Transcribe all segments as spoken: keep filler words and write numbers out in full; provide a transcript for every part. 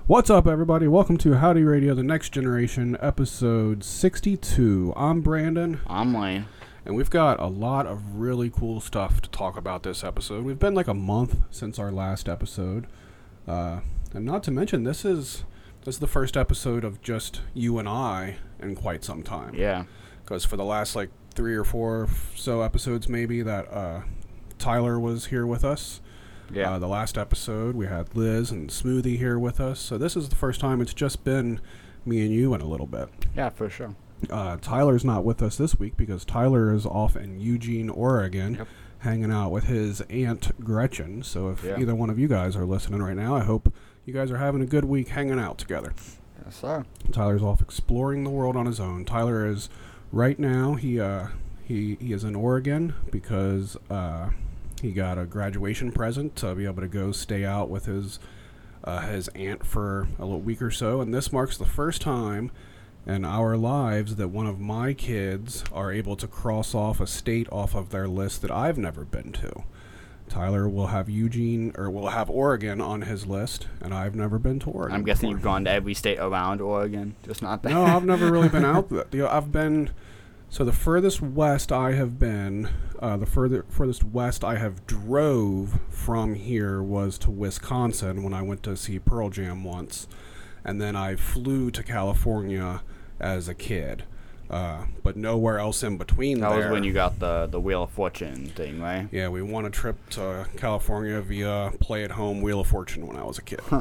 What's up, everybody? Welcome to Howdy Radio, the Next Generation, episode sixty-two. I'm Brandon. I'm Lane. And we've got a lot of really cool stuff to talk about this episode. We've been like a month since our last episode. Uh, and not to mention, this is this is the first episode of just you and I in quite some time. Yeah. Because for the last like three or four so episodes maybe that uh, Tyler was here with us. Yeah. Uh, the last episode, we had Liz and Smoothie here with us. So this is the first time it's just been me and you in a little bit. Yeah, for sure. Uh, Tyler's not with us this week because Tyler is off in Eugene, Oregon, yep. hanging out with his Aunt Gretchen. So if yeah. either one of you guys are listening right now, I hope you guys are having a good week hanging out together. Yes, sir. Tyler's off exploring the world on his own. Tyler is, right now, he uh, he, he is in Oregon because... Uh, He got a graduation present to be able to go stay out with his uh, his aunt for a little week or so. And this marks the first time in our lives that one of my kids are able to cross off a state off of their list that I've never been to. Tyler will have Eugene, or will have Oregon on his list, and I've never been to Oregon I'm guessing before. You've gone to every state around Oregon, just not there. No, I've never really been out there. You know, I've been... So the furthest west I have been, uh, the further furthest west I have drove from here was to Wisconsin when I went to see Pearl Jam once, and then I flew to California as a kid, uh, but nowhere else in between. That there. was when you got the, the Wheel of Fortune thing, right? Yeah, we won a trip to California via Play at Home Wheel of Fortune when I was a kid. Huh.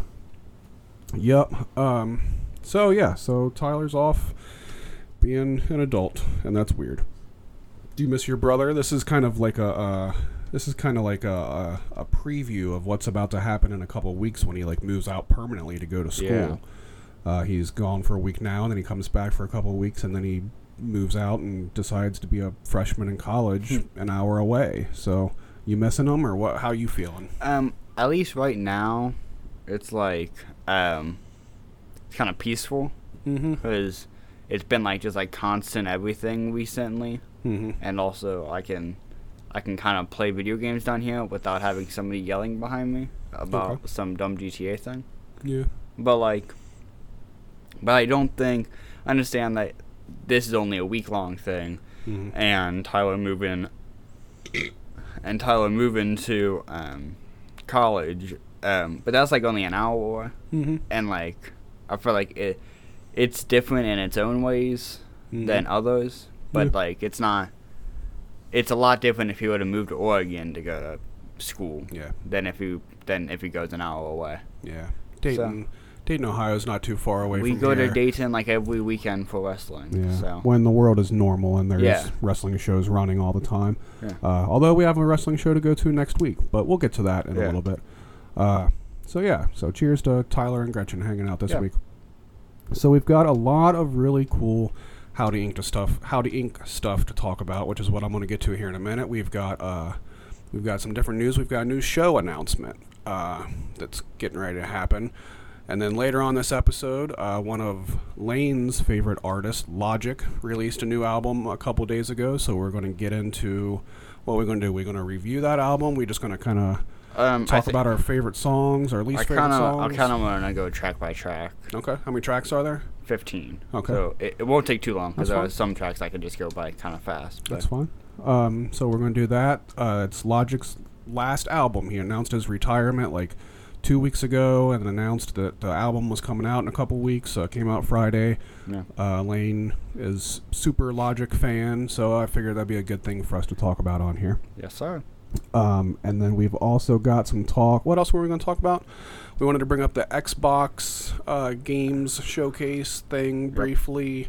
Yep. Um. So yeah. So Tyler's off being an adult, and that's weird. Do you miss your brother? This is kind of like a uh, this is kind of like a, a a preview of what's about to happen in a couple of weeks when he like moves out permanently to go to school. Yeah. Uh, he's gone for a week now, and then he comes back for a couple of weeks, and then he moves out and decides to be a freshman in college an hour away. So you missing him, or what? How you feeling? Um, at least right now, it's like um, it's kind of peaceful Mm-hmm. because it's been like just like constant everything recently, Mm-hmm. and also I can I can kind of play video games down here without having somebody yelling behind me about Okay. some dumb G T A thing. Yeah. But like, but I don't think I understand that this is only a week long thing, Mm-hmm. and Tyler moving and Tyler moving to um, college, um, but that's like only an hour, Mm-hmm. and like I feel like it. It's different in its own ways Mm-hmm. than others, but Yeah. like it's not. It's a lot different if he were to move to Oregon to go to school Yeah. than if he than if he goes an hour away. Yeah. Dayton, Dayton, Ohio's not too far away We from go here. to Dayton like every weekend for wrestling. Yeah. So When the world is normal and there's Yeah. wrestling shows running all the time. Yeah. Uh, although we have a wrestling show to go to next week, but we'll get to that in a Yeah. little bit. Uh, so yeah, so cheers to Tyler and Gretchen hanging out this Yeah. week. So we've got a lot of really cool Howdy Inc. stuff, Howdy Inc. stuff to talk about, which is what I'm going to get to here in a minute. We've got uh, we've got some different news. We've got a new show announcement uh, that's getting ready to happen. And then later on this episode, uh, one of Lane's favorite artists, Logic, released a new album a couple days ago. So we're going to get into what we're going to do. We're going to review that album. We're just going to kind of um, talk about our favorite songs, our least I favorite kinda, songs. I kind of want to go track by track. Okay. How many tracks are there? Fifteen. Okay. So it, it won't take too long because That's there fine. are some tracks I could just go by kind of fast. But That's fine. Um, so we're going to do that. Uh, it's Logic's last album. He announced his retirement like two weeks ago and announced that the album was coming out in a couple weeks. Uh, it came out Friday. Yeah. Uh, Lane is super Logic fan, so I figured that'd be a good thing for us to talk about on here. Yes, sir. Um, and then we've also got some talk. What else were we going to talk about? We wanted to bring up the Xbox uh, games showcase thing briefly,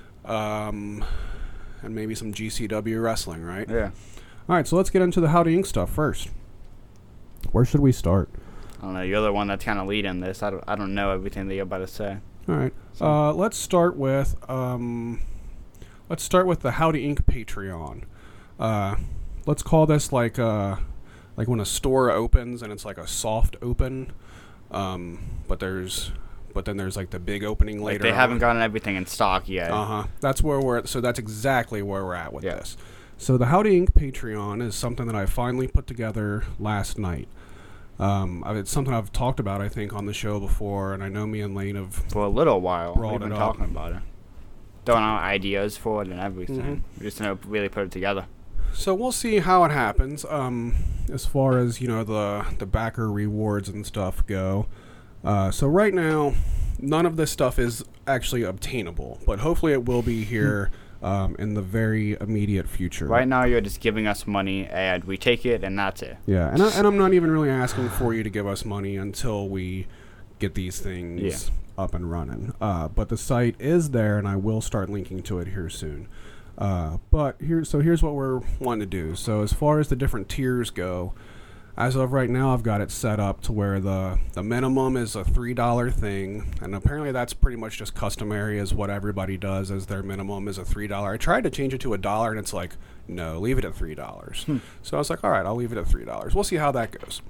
um, and maybe some G C W wrestling, right? Yeah. All right, so let's get into the Howdy Inc. stuff first. Where should we start? I don't know. You're the one that's kind of leading this. I don't. I don't know everything that you're about to say. All right, So- uh, let's start with um, let's start with the Howdy Inc. Patreon. Uh, let's call this like uh, like when a store opens and it's like a soft open, um, but there's but then there's like the big opening Like later. they haven't on. gotten everything in stock yet. Uh huh. That's where we're at. So that's exactly where we're at with Yeah. this. So the Howdy Inc. Patreon is something that I finally put together last night. Um, I- it's something I've talked about, I think, on the show before, and I know me and Lane have For a little while, brought we've been it up. talking about it. Throwing out ideas for it and everything. Mhm. We just don't really put it together. So we'll see how it happens. Um, as far as you know, the the backer rewards and stuff go. Uh, so right now, none of this stuff is actually obtainable, but hopefully it will be here um, in the very immediate future. Right now, you're just giving us money, and we take it, and that's it. Yeah, and I, and I'm not even really asking for you to give us money until we get these things Yeah. up and running. Uh, but the site is there, and I will start linking to it here soon. Uh, but here, so here's what we're wanting to do. So as far as the different tiers go, as of right now, I've got it set up to where the, the minimum is a three dollar thing, and apparently that's pretty much just customary as what everybody does as their minimum is a three dollar. I tried to change it to a dollar, and it's like, no, leave it at three dollars. Hmm. So I was like, all right, I'll leave it at three dollars. We'll see how that goes.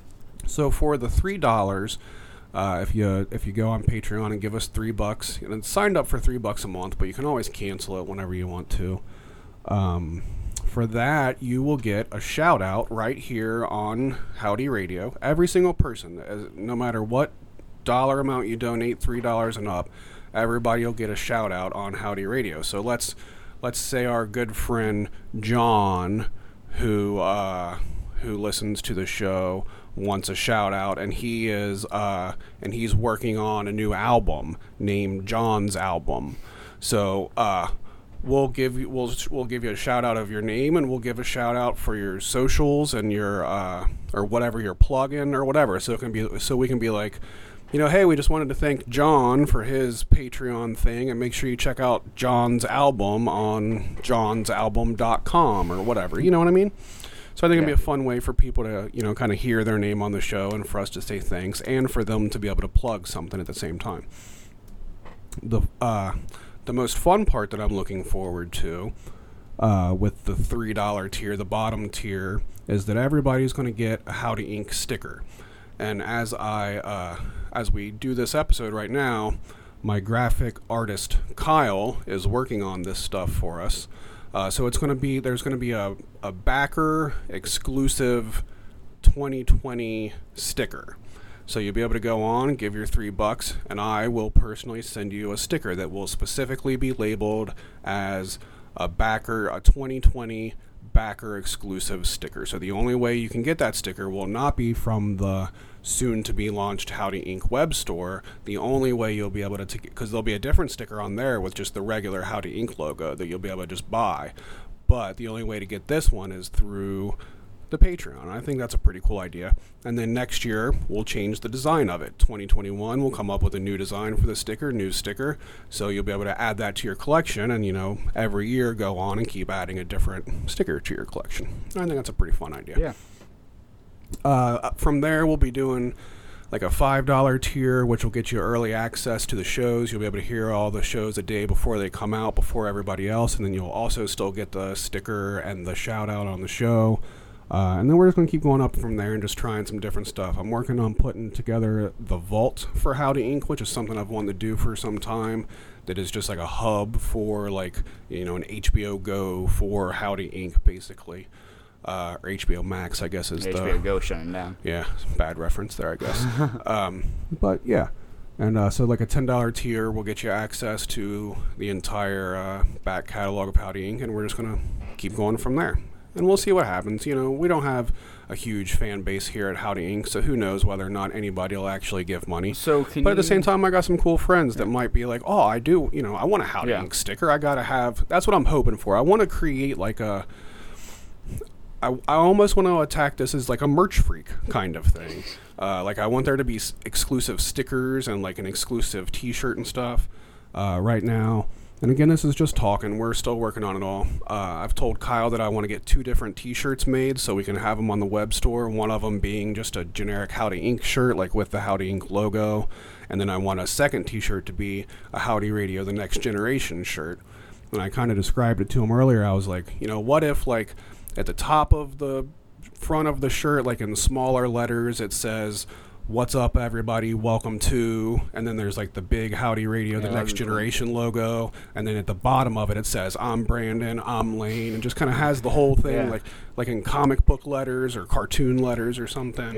So for the three dollars, uh, if you if you go on Patreon and give us three bucks, and it's signed up for three bucks a month, but you can always cancel it whenever you want to. Um, for that, you will get a shout out right here on Howdy Radio. Every single person, as, no matter what dollar amount you donate, three dollars and up, everybody will get a shout out on Howdy Radio. So let's let's say our good friend John, who uh, who listens to the show, wants a shout out, and he is uh, and he's working on a new album named John's Album. So uh, we'll give you we'll we'll give you a shout out of your name, and we'll give a shout out for your socials and your uh, or whatever your plugin or whatever. So it can be so we can be like, you know, hey, we just wanted to thank John for his Patreon thing, and make sure you check out John's album on johns album dot com or whatever. You know what I mean? So I think it'd be Yeah. a fun way for people to, you know, kind of hear their name on the show, and for us to say thanks, and for them to be able to plug something at the same time. The uh, the most fun part that I'm looking forward to uh, with the three dollar tier, the bottom tier, is that everybody's going to get a Howdy Inc sticker. And as I uh, as we do this episode right now, my graphic artist Kyle is working on this stuff for us. Uh, so it's going to be there's going to be a, a backer exclusive twenty twenty sticker. So you'll be able to go on, give your three bucks, and I will personally send you a sticker that will specifically be labeled as a backer, a twenty twenty backer exclusive sticker. So the only way you can get that sticker will not be from the soon to be launched Howdy Inc web store. The only way you'll be able to, because there'll be a different sticker on there with just the regular Howdy Inc logo that you'll be able to just buy. But the only way to get this one is through the Patreon. I think that's a pretty cool idea. And then next year, we'll change the design of it. twenty twenty-one, we'll come up with a new design for the sticker, new sticker. So you'll be able to add that to your collection, and, you know, every year go on and keep adding a different sticker to your collection. I think that's a pretty fun idea. Yeah. Uh, from there, we'll be doing like a five dollar tier, which will get you early access to the shows. You'll be able to hear all the shows a day before they come out, before everybody else. And then you'll also still get the sticker and the shout out on the show. Uh, and then we're just going to keep going up from there and just trying some different stuff. I'm working on putting together the vault for Howdy Inc, which is something I've wanted to do for some time. That is just like a hub for, like, you know, an H B O Go for Howdy Inc, basically. Uh, or H B O Max, I guess, is H B O the... Go shutting down. Yeah, bad reference there, I guess. um, but, yeah. And uh, so, like, a ten dollar tier will get you access to the entire uh, back catalog of Howdy Inc, and we're just going to keep going from there. And we'll see what happens. You know, we don't have a huge fan base here at Howdy Inc, so who knows whether or not anybody will actually give money. So can but at the you- same time, I got some cool friends that might be like, oh, I do, you know, I want a Howdy Yeah. Inc sticker. I got to have, that's what I'm hoping for. I want to create like a, I, I almost want to attack this as like a merch freak kind of thing. Uh, like I want there to be s- exclusive stickers and like an exclusive t-shirt and stuff uh, right now. And again, this is just talking. We're still working on it all. Uh, I've told Kyle that I want to get two different t-shirts made so we can have them on the web store. One of them being just a generic Howdy Inc shirt, like with the Howdy Inc logo. And then I want a second t-shirt to be a Howdy Radio The Next Generation shirt. And I kind of described it to him earlier. I was like, you know, what if like at the top of the front of the shirt, like in smaller letters, it says, "What's up, everybody? Welcome to," and then there's like the big Howdy Radio, Yeah, The Next that'd be cool. Generation logo, and then at the bottom of it, it says, "I'm Brandon, I'm Lane," and just kind of has the whole thing, Yeah. like like in comic book letters or cartoon letters or something. Yeah.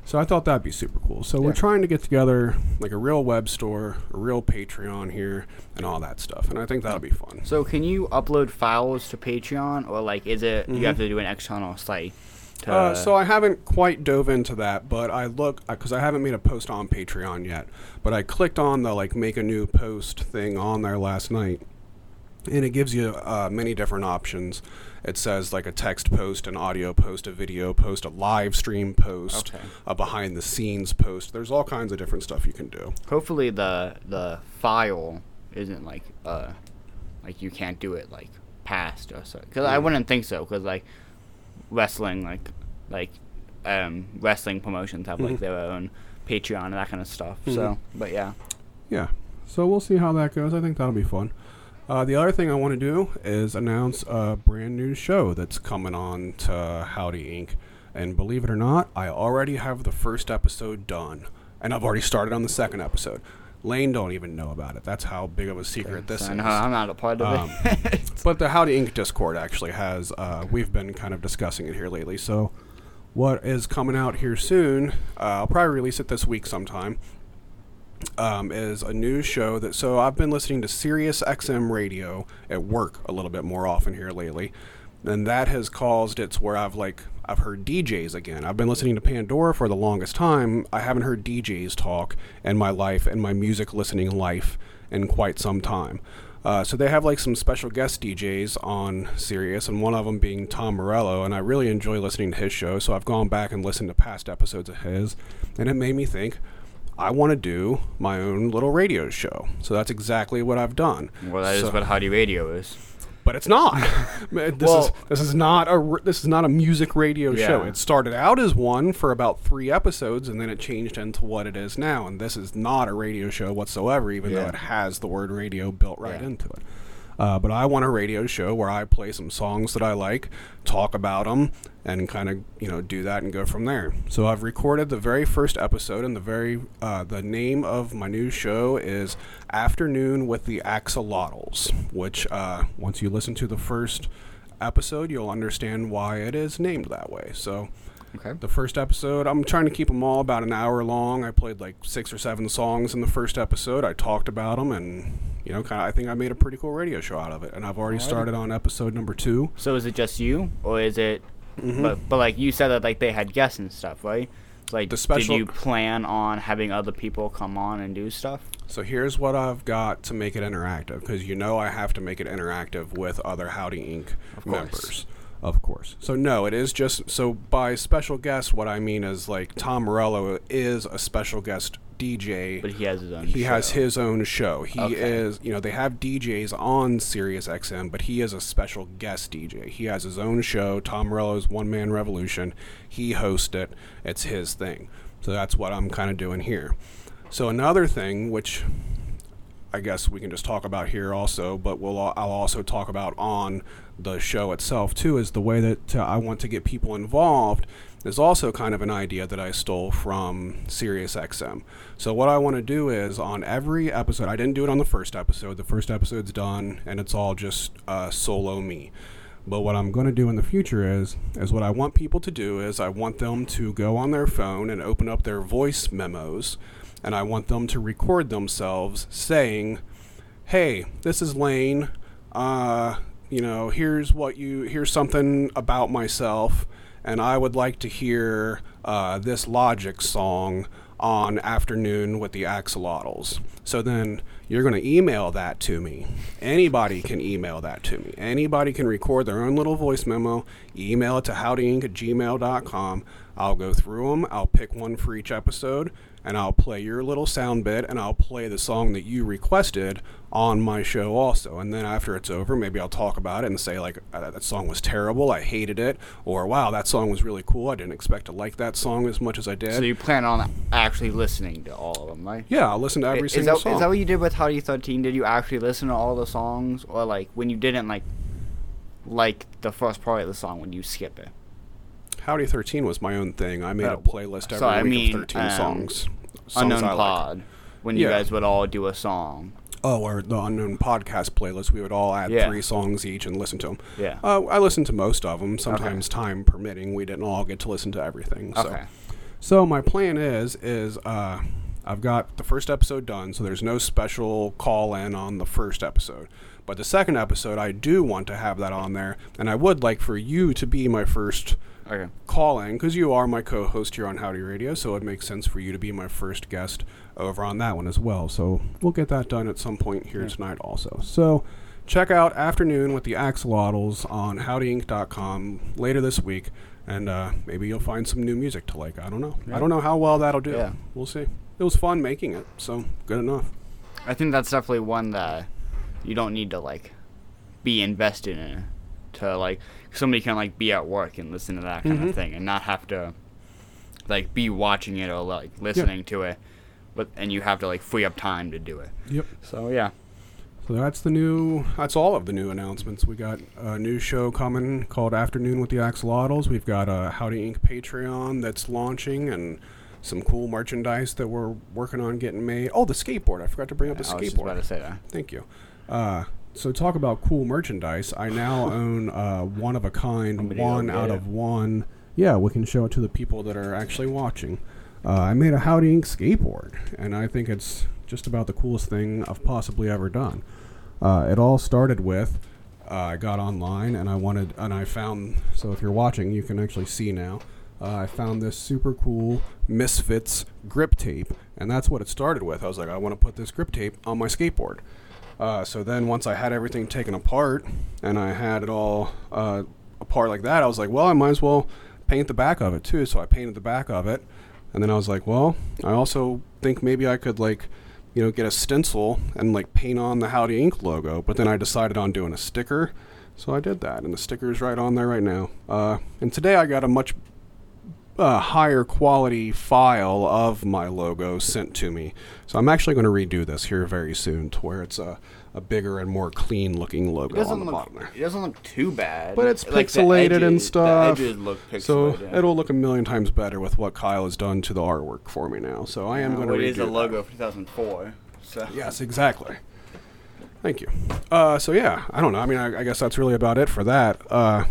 So I thought that'd be super cool. So Yeah. we're trying to get together like a real web store, a real Patreon here, and all that stuff. And I think that'll be fun. So can you upload files to Patreon, or like is it Mhm. you have to do an external site? To, Uh, so I haven't quite dove into that, but I look because I haven't made a post on Patreon yet. But I clicked on the like make a new post thing on there last night, and it gives you uh, many different options. It says like a text post, an audio post, a video post, a live stream post, Okay. a behind the scenes post. There's all kinds of different stuff you can do. hopefully the the file isn't like uh like you can't do it like past or so, because I Mm. wouldn't think so, because like wrestling like like um wrestling promotions have like Mhm. their own Patreon and that kind of stuff. Mhm. So but yeah. Yeah. So we'll see how that goes. I think that'll be fun. Uh, the other thing I want to do is announce a brand new show that's coming on to Howdy Incorporated. And believe it or not, I already have the first episode done. And I've already started on the second episode. Lane don't even know about it. That's how big of a secret this So is. no, I'm not a part of Um, it. But the Howdy Incorporated Discord actually has, uh, we've been kind of discussing it here lately. So what is coming out here soon, uh, I'll probably release it this week sometime, um, is a new show that, so I've been listening to Sirius X M radio at work a little bit more often here lately. And that has caused it's where I've like, I've heard D Js again. I've been listening to Pandora for the longest time. I haven't heard D Js talk in my life, in my music listening life, in quite some time. Uh, so they have like some special guest D Js on Sirius, and one of them being Tom Morello, and I really enjoy listening to his show. So I've gone back and listened to past episodes of his, and it made me think I want to do my own little radio show. So that's exactly what I've done. Well, that is So- what Howdy Radio is. but it's not. this Well- is this is not a r- this is not a music radio show. Yeah. It started out as one for about three episodes, and then it changed into what it is now. And this is not a radio show whatsoever, even though Yeah. it has the word radio built right Yeah. into it. Uh, but I want a radio show where I play some songs that I like, talk about them, and kind of you know do that and go from there. So I've recorded the very first episode, and the very uh, the name of my new show is Afternoon with the Axolotls, which uh, once you listen to the first episode, you'll understand why it is named that way. So Okay. the first episode, I'm trying to keep them all about an hour long. I played like six or seven songs in the first episode. I talked about them, and you know, kind of, I think I made a pretty cool radio show out of it. And I've already Alrighty. started on episode number two. So is it just you, or is it? Mhm. But but like you said that like they had guests and stuff, right? Like The special- did you plan on having other people come on and do stuff? So here's what I've got to make it interactive, because you know I have to make it interactive with other Howdy Incorporated Of course. members. Of course. So no, it is just, so by special guest, what I mean is like Tom Morello is a special guest D J. But he has his own. He show. has his own show. He Okay. is, you know, they have D Js on Sirius X M, but he is a special guest D J. He has his own show, Tom Morello's One Man Revolution. He hosts it. It's his thing. So that's what I'm kind of doing here. So another thing, which I guess we can just talk about here also, but we'll I'll also talk about on the show itself too, is the way that uh, I want to get people involved is also kind of an idea that I stole from Sirius X M. So what I want to do is on every episode, I didn't do it on the first episode. The first episode's done, and it's all just uh, solo me. But what I'm going to do in the future is, is what I want people to do is I want them to go on their phone and open up their voice memos, and I want them to record themselves saying, hey, this is Lane, uh, you know, here's what you, here's something about myself, and I would like to hear uh, this Logic song on Afternoon with the Axolotls. So then you're going to email that to me. Anybody can email that to me. Anybody can record their own little voice memo, email it to howdyinc at gmail dot com. I'll go through them. I'll pick one for each episode, and I'll play your little sound bit, and I'll play the song that you requested on my show also. And then after it's over, maybe I'll talk about it and say, like, uh, that song was terrible, I hated it, or wow, that song was really cool, I didn't expect to like that song as much as I did. So you plan on actually listening to all of them, right? Yeah, I'll listen to every is single that, song. Is that what you did with Howdy thirteen? Did you actually listen to all the songs, or like when you didn't like like the first part of the song, would you skip it? Howdy thirteen was my own thing. I made Oh, a playlist every so I week mean, of thirteen um, songs. songs Unknown I like. Pod, when you Yeah. guys would all do a song. Oh, or the Unknown Podcast playlist. We would all add Yeah. three songs each and listen to them. Yeah. Uh, I listened to most of them. Sometimes time permitting, we didn't all get to listen to everything. So. Okay. So my plan is is uh, I've got the first episode done, so there's no special call in on the first episode. But the second episode, I do want to have that on there, and I would like for you to be my first Okay. call in, because you are my co-host here on Howdy Radio, so it makes sense for you to be my first guest over on that one as well. So we'll get that done at some point here Yeah. tonight also. So check out Afternoon with the Axolotls on howdy inc dot com later this week, and uh, maybe you'll find some new music to like. I don't know. Yeah. I don't know how well that'll do. Yeah. We'll see. It was fun making it, so good enough. I think that's definitely one that you don't need to like be invested in to like somebody can like be at work and listen to that kind Mhm. of thing and not have to like be watching it or like listening Yeah. to it, but and you have to like free up time to do it. Yep. So yeah. So that's the new, that's all of the new announcements. We got a new show coming called Afternoon with the Axolotls. We've got a Howdy Inc Patreon that's launching, and some cool merchandise that we're working on getting made. Oh, the skateboard. I forgot to bring up the I was just skateboard. about to say that. Thank you. Uh, so talk about cool merchandise. I now own uh, one of a kind, Somebody one will get out it. of one. Yeah, we can show it to the people that are actually watching. Uh, I made a Howdy Inc skateboard, and I think it's just about the coolest thing I've possibly ever done. Uh, it all started with uh, I got online and I wanted, and I found. So if you're watching, you can actually see now. Uh, I found this super cool Misfits grip tape, and that's what it started with. I was like, I want to put this grip tape on my skateboard. Uh, so then once I had everything taken apart and I had it all uh, apart like that, I was like, well, I might as well paint the back of it too. So I painted the back of it, and then I was like, well, I also think maybe I could like, you know, get a stencil and like paint on the Howdy Inc logo. But then I decided on doing a sticker, so I did that, and the sticker's right on there right now. Uh, and today I got a much uh, higher quality file of my logo sent to me. So I'm actually going to redo this here very soon to where it's a, a bigger and more clean looking It logo on doesn't the look. bottom there. It doesn't look too bad. But it's Like, the pixelated and edges- stuff. The edges look So pixelated. it'll look a million times better with what Kyle has done to the artwork for me now. So I am Uh, going to well, redo it is a that. logo for two thousand four. So Yes, exactly. Thank you. Uh, so yeah, I don't know. I mean, I, I guess that's really about it for that. Uh,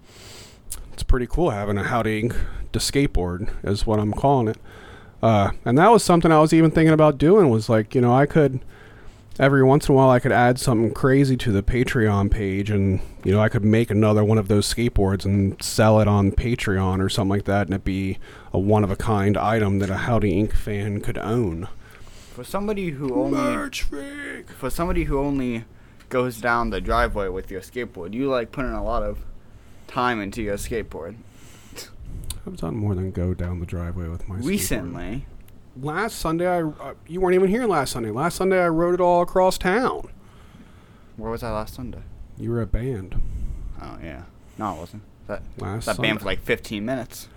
it's pretty cool having a Howdy Inc to skateboard is what I'm calling it. Uh, and that was something I was even thinking about doing was like, you know, I could, every once in a while I could add something crazy to the Patreon page and, you know, I could make another one of those skateboards and sell it on Patreon or something like that, and it'd be a one-of-a-kind item that a Howdy Inc fan could own. for somebody who only Merch freak! for somebody who only goes down the driveway with your skateboard, you like putting a lot of time into your skateboard. I've done more than go down the driveway with my skateboard. Recently, Last Sunday, I uh, you weren't even here last Sunday. Last Sunday, I rode it all across town. where was I last Sunday? You were at band Oh yeah, no, it wasn't. That last that Sunday. band for like fifteen minutes.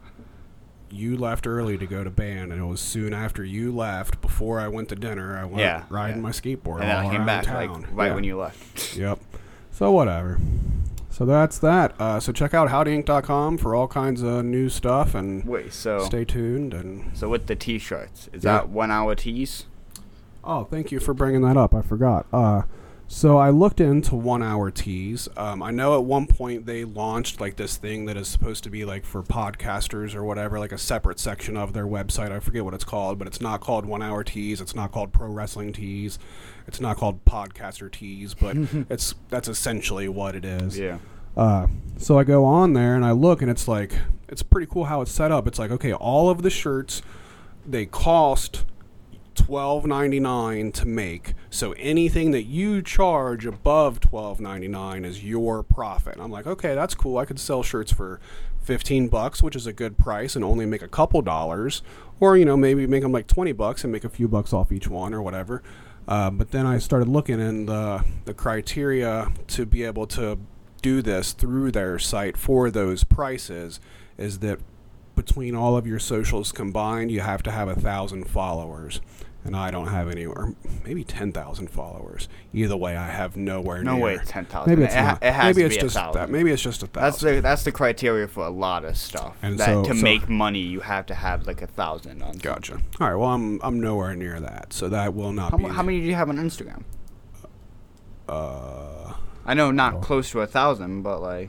You left early to go to band, and it was soon after you left, before I went to dinner, I went Yeah, riding yeah. my skateboard And then all I came around back town. like right Yeah. when you left. Yep. So whatever. So that's that. Uh, so check out howdy inc dot com for all kinds of new stuff, and Wait, so stay tuned. And so with the t-shirts, is Yeah. that one hour tees? oh, thank you for bringing that up. I forgot. Uh, so I looked into one-hour tees. Um, I know at one point they launched like this thing that is supposed to be like for podcasters or whatever, like a separate section of their website. I forget what it's called, but it's not called one-hour tees. It's not called pro wrestling tees. It's not called podcaster tees, but it's that's essentially what it is. Yeah. Uh, so I go on there and I look, and it's like, it's pretty cool how it's set up. It's like, okay, all of the shirts, they cost twelve ninety-nine to make. So anything that you charge above twelve ninety-nine is your profit. And I'm like, okay, that's cool. I could sell shirts for fifteen bucks, which is a good price, and only make a couple dollars, or, you know, maybe make them like twenty bucks and make a few bucks off each one or whatever. Uh, but then I started looking, and the the criteria to be able to do this through their site for those prices is that between all of your socials combined, you have to have a thousand followers, and I don't have any, or maybe ten thousand followers. Either way, I have nowhere No near. way, ten thousand. Maybe it's it, ha- not. it has maybe to it's be just a thousand. that. Maybe it's just a That's thousand. the that's the criteria for a lot of stuff. And that so- to so- make money, you have to have like a thousand on. Gotcha. All right. Well, I'm I'm nowhere near that, so that will not How, be. mu- how many do you have on Instagram? Uh, I know not Oh. close to a thousand, but like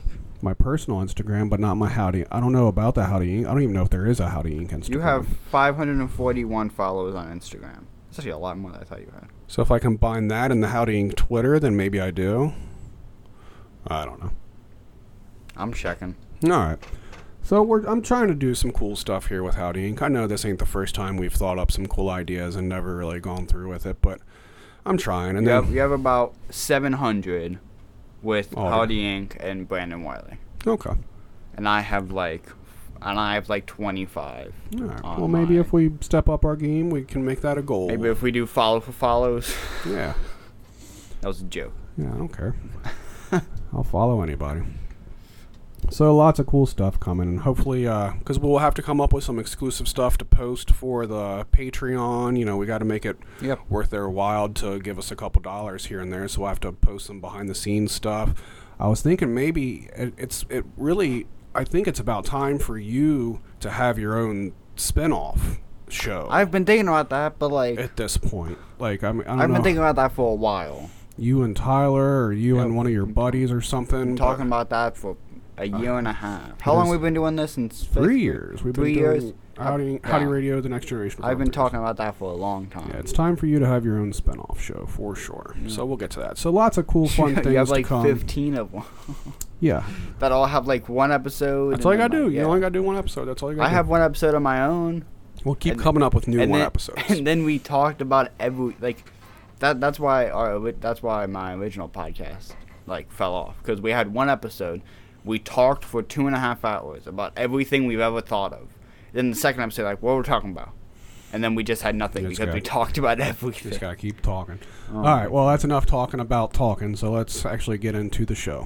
my personal Instagram, but not my Howdy. I don't know about the Howdy Incorporated. I don't even know if there is a Howdy Incorporated Instagram. You have five hundred forty-one followers on Instagram. That's actually a lot more than I thought you had. So if I combine that and the Howdy Incorporated Twitter, then maybe I do. I don't know. I'm checking. All right. So we're I'm trying to do some cool stuff here with Howdy Incorporated. I know this ain't the first time we've thought up some cool ideas and never really gone through with it, but I'm trying. And you, then have, you have about seven hundred with Oh, Howdy Incorporated and Brandon Wiley. Okay. And I have like, and I have like twenty-five. All right. on Well, maybe mine. if we step up our game, we can make that a goal. Maybe if we do follow for follows. Yeah. That was a joke. Yeah, I don't care. I'll follow anybody. So lots of cool stuff coming, and hopefully, because we'll have to come up with some exclusive stuff to post for the Patreon. You know, we got to make it Yep. worth their while to give us a couple dollars here and there. So we'll have to post some behind the scenes stuff. I was thinking maybe it, it's it really. I think it's about time for you to have your own spinoff show. I've been thinking about that, but like, at this point, like I mean, I don't I've know. been thinking about that for a while. You and Tyler, or you Yeah. and one of your buddies, or something. Been talking but- about that for a year Uh, and a half. How long is- have we been doing this? Since Three fifth- years. We've Three been years? doing Howdy, Uh, Howdy yeah. Radio, The Next Generation. for I've been three talking years. about that for a long time. Yeah, it's time for you to have your own spinoff show for sure. Yeah. So we'll get to that. So lots of cool, fun things you have like to come. fifteen of them Yeah, that all have like one episode. that's all you and gotta then, do. like, You yeah. only gotta do one episode. That's all you gotta I do. have one episode of my own. We'll keep and- coming up with new and one then, episodes. And then we talked about every like that. That's why our ori- that's why my original podcast like fell off, because we had one episode. We talked for two and a half hours about everything we've ever thought of. Then the second episode, like, what we're talking about, and then we just had nothing Just because we gotta- talked about Just everything. gotta keep talking. Oh. All right. Well, that's enough talking about talking. So let's actually get into the show.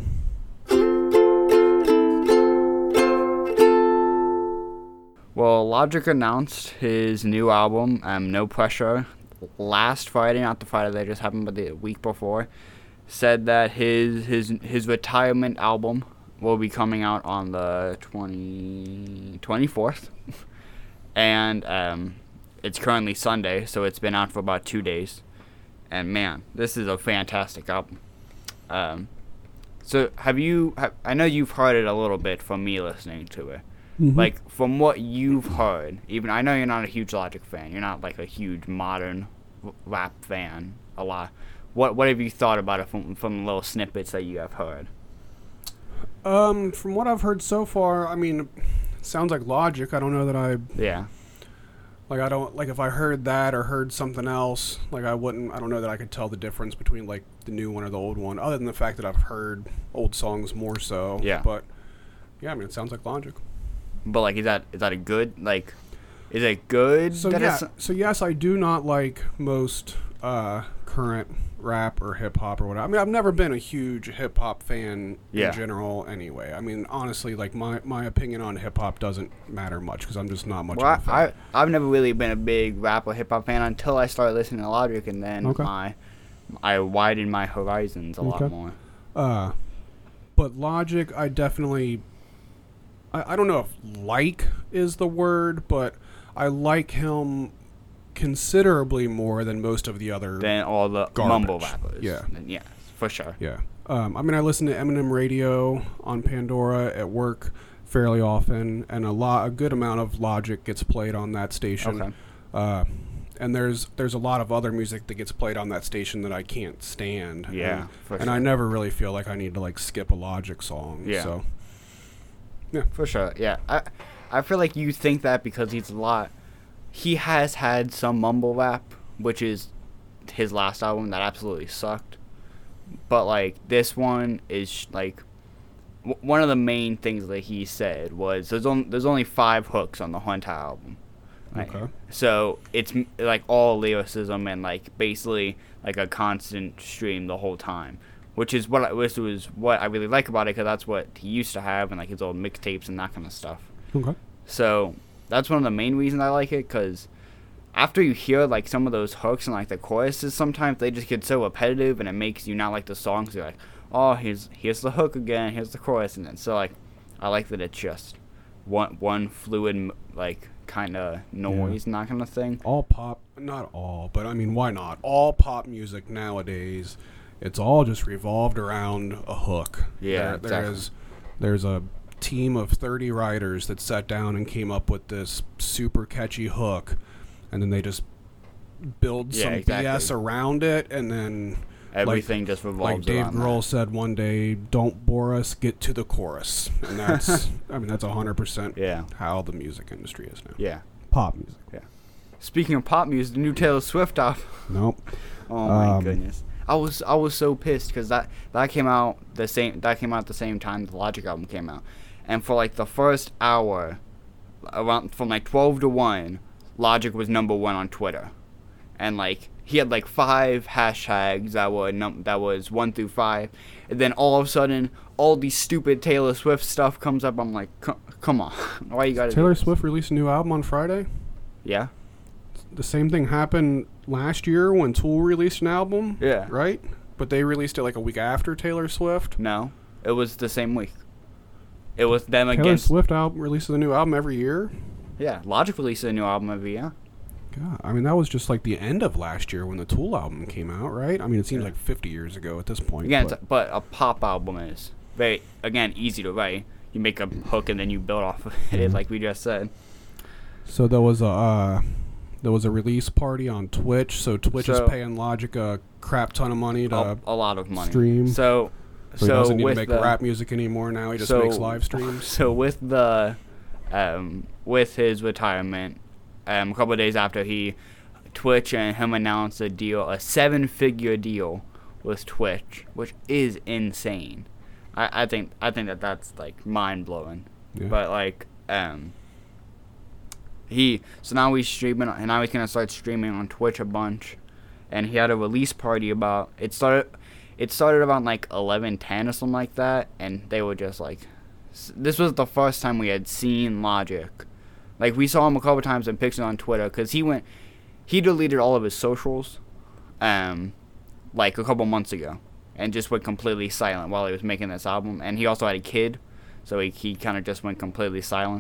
Well, Logic announced his new album, um, No Pressure, last Friday, not the Friday that just happened, but the week before. Said that his his his retirement album will be coming out on the twenty, twenty-fourth. And um, it's currently Sunday, so it's been out for about two days. And man, this is a fantastic album. Um, so have you, have, I know you've heard it a little bit from me listening to it. Mhm. Like, from what you've heard, even I know you're not a huge Logic fan. You're not like a huge modern r- rap fan. A lot. What What have you thought about it from from the little snippets that you have heard? Um, from what I've heard so far, I mean, it sounds like Logic. I don't know that I Yeah. like. I don't like if I heard that or heard something else. Like I wouldn't. I don't know that I could tell the difference between like the new one or the old one. Other than the fact that I've heard old songs more so. Yeah. But yeah, I mean, it sounds like Logic. But like, is that is that a good like? Is it good? So that yeah. it's- So yes, I do not like most uh, current rap or hip hop or whatever. I mean, I've never been a huge hip hop fan Yeah. in general. Anyway, I mean, honestly, like my my opinion on hip hop doesn't matter much because I'm just not much Well, of a fan. I, I I've never really been a big rap or hip hop fan until I started listening to Logic, and then Okay. my I widened my horizons a Okay. lot more. Uh, but Logic, I definitely, I, I don't know if like is the word, but I like him considerably more than most of the other. Than all the Garbage. mumble rappers. Yeah. And yeah, for sure. Yeah. Um, I mean, I listen to Eminem Radio on Pandora at work fairly often, and a lot, a good amount of Logic gets played on that station. Okay. Uh, and there's there's a lot of other music that gets played on that station that I can't stand. Yeah, and, for and sure. I never really feel like I need to like skip a Logic song. Yeah. So For sure, yeah. I I feel like you think that because he's a lot. He has had some mumble rap, which is his last album that absolutely sucked. But like this one is sh- like w- one of the main things that he said was there's only there's only five hooks on the whole entire album. Right? Okay. So it's m- like all lyricism and like basically like a constant stream the whole time, which is what I, which was what I really like about it, because that's what he used to have and like his old mixtapes and that kind of stuff. okay. So that's one of the main reasons I like it, because after you hear like some of those hooks and like the choruses, sometimes they just get so repetitive and it makes you not like the song, because you're like, oh, here's here's the hook again, here's the chorus, and then so like I like that it's just one one fluid m- like kind of noise and that kind of thing. All pop, not all, but I mean, why not? All pop music nowadays, it's all just revolved around a hook. Yeah, there, there exactly. is there's a team of thirty writers that sat down and came up with this super catchy hook, and then they just build Yeah, some exactly. B S around it, and then Everything like, just revolves like Dave around Grohl that. said one day, "Don't bore us, get to the chorus," and that's I mean that's a hundred percent Yeah. how the music industry is now. Yeah. Pop music. Speaking of pop music, the new Taylor Swift album. Nope. Oh my Um, goodness. I was I was so pissed because that that came out the same that came out at the same time the Logic album came out, and for like the first hour, around from like twelve to one, Logic was number one on Twitter, and like he had like five hashtags that were num that was one through five, and then all of a sudden all these stupid Taylor Swift stuff comes up. I'm like, "Co- come on, why you gotta do Taylor this?" Swift released a new album on Friday. Yeah, The same thing happened last year when Tool released an album. Yeah. Right? But they released it like a week after Taylor Swift. no, it was the same week. It was them Taylor against. Swift album releases a new album every year. Yeah, Logic released a new album every year. God, I mean that was just like the end of last year when the Tool album came out, right? I mean it seems Yeah. like fifty years ago at this point. Again, but it's, but a pop album is very, again, easy to write. You make a hook and then you build off of it, Mhm. like we just said. so there was a uh, there was a release party on Twitch. So Twitch So- is paying Logic a crap ton of money to. A, a lot of money. stream. So, so he so doesn't need to with make the, rap music anymore now. He just so- makes live streams. So with the, um, with his retirement, um, a couple of days after he, Twitch and him announced a deal, a seven-figure deal with Twitch, which is insane. I, I think I think that that's like mind blowing. Yeah. But like, um, he so now he's streaming, and now he's gonna start streaming on Twitch a bunch, and he had a release party about it started. It started around like eleven ten or something like that, and they were just like, s- this was the first time we had seen Logic. Like we saw him a couple times in pictures on Twitter, cause he went, he deleted all of his socials, um, like a couple months ago, and just went completely silent while he was making this album. And he also had a kid, so he he kind of just went completely silent.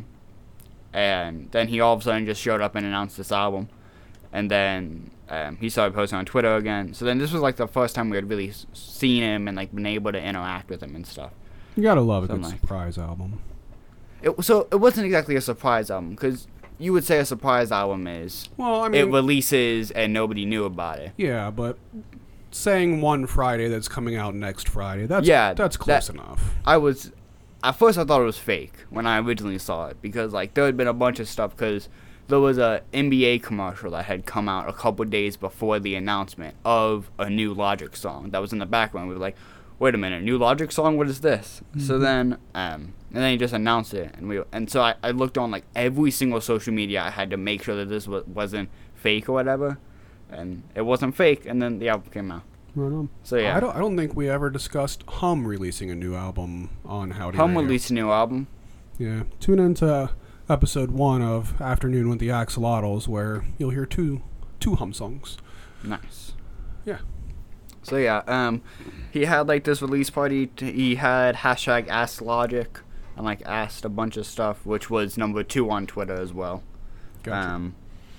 And then he all of a sudden just showed up and announced this album, and then um, he started posting on Twitter again. So then this was like the first time we had really s- seen him and like been able to interact with him and stuff. You gotta love a So good I'm like- surprise album. It, so it wasn't exactly a surprise album, because you would say a surprise album is Well, I it mean, releases and nobody knew about it. yeah, but saying one Friday that's coming out next Friday, that's Yeah, that's close that- enough. I was, at first I thought it was fake when I originally saw it, because like there had been a bunch of stuff, because there was a N B A commercial that had come out a couple days before the announcement of a new Logic song that was in the background. We were like, wait a minute, new Logic song? What is this? So Mhm. then, um, and then he just announced it, and we, and so I, I looked on like every single social media. I had to make sure that this was, wasn't fake or whatever, and it wasn't fake. And then the album came out. Right on. So yeah, I don't. I don't think we ever discussed Hum releasing a new album on Howdy Hum Radio. released a new album. Yeah. Tune into episode one of Afternoon with the Axolotls, where you'll hear two two Hum songs. Nice. Yeah. So yeah, um, he had like this release party. T- he had hashtag Ask Logic, and like asked a bunch of stuff, which was number two on Twitter as well. Gotcha. Um,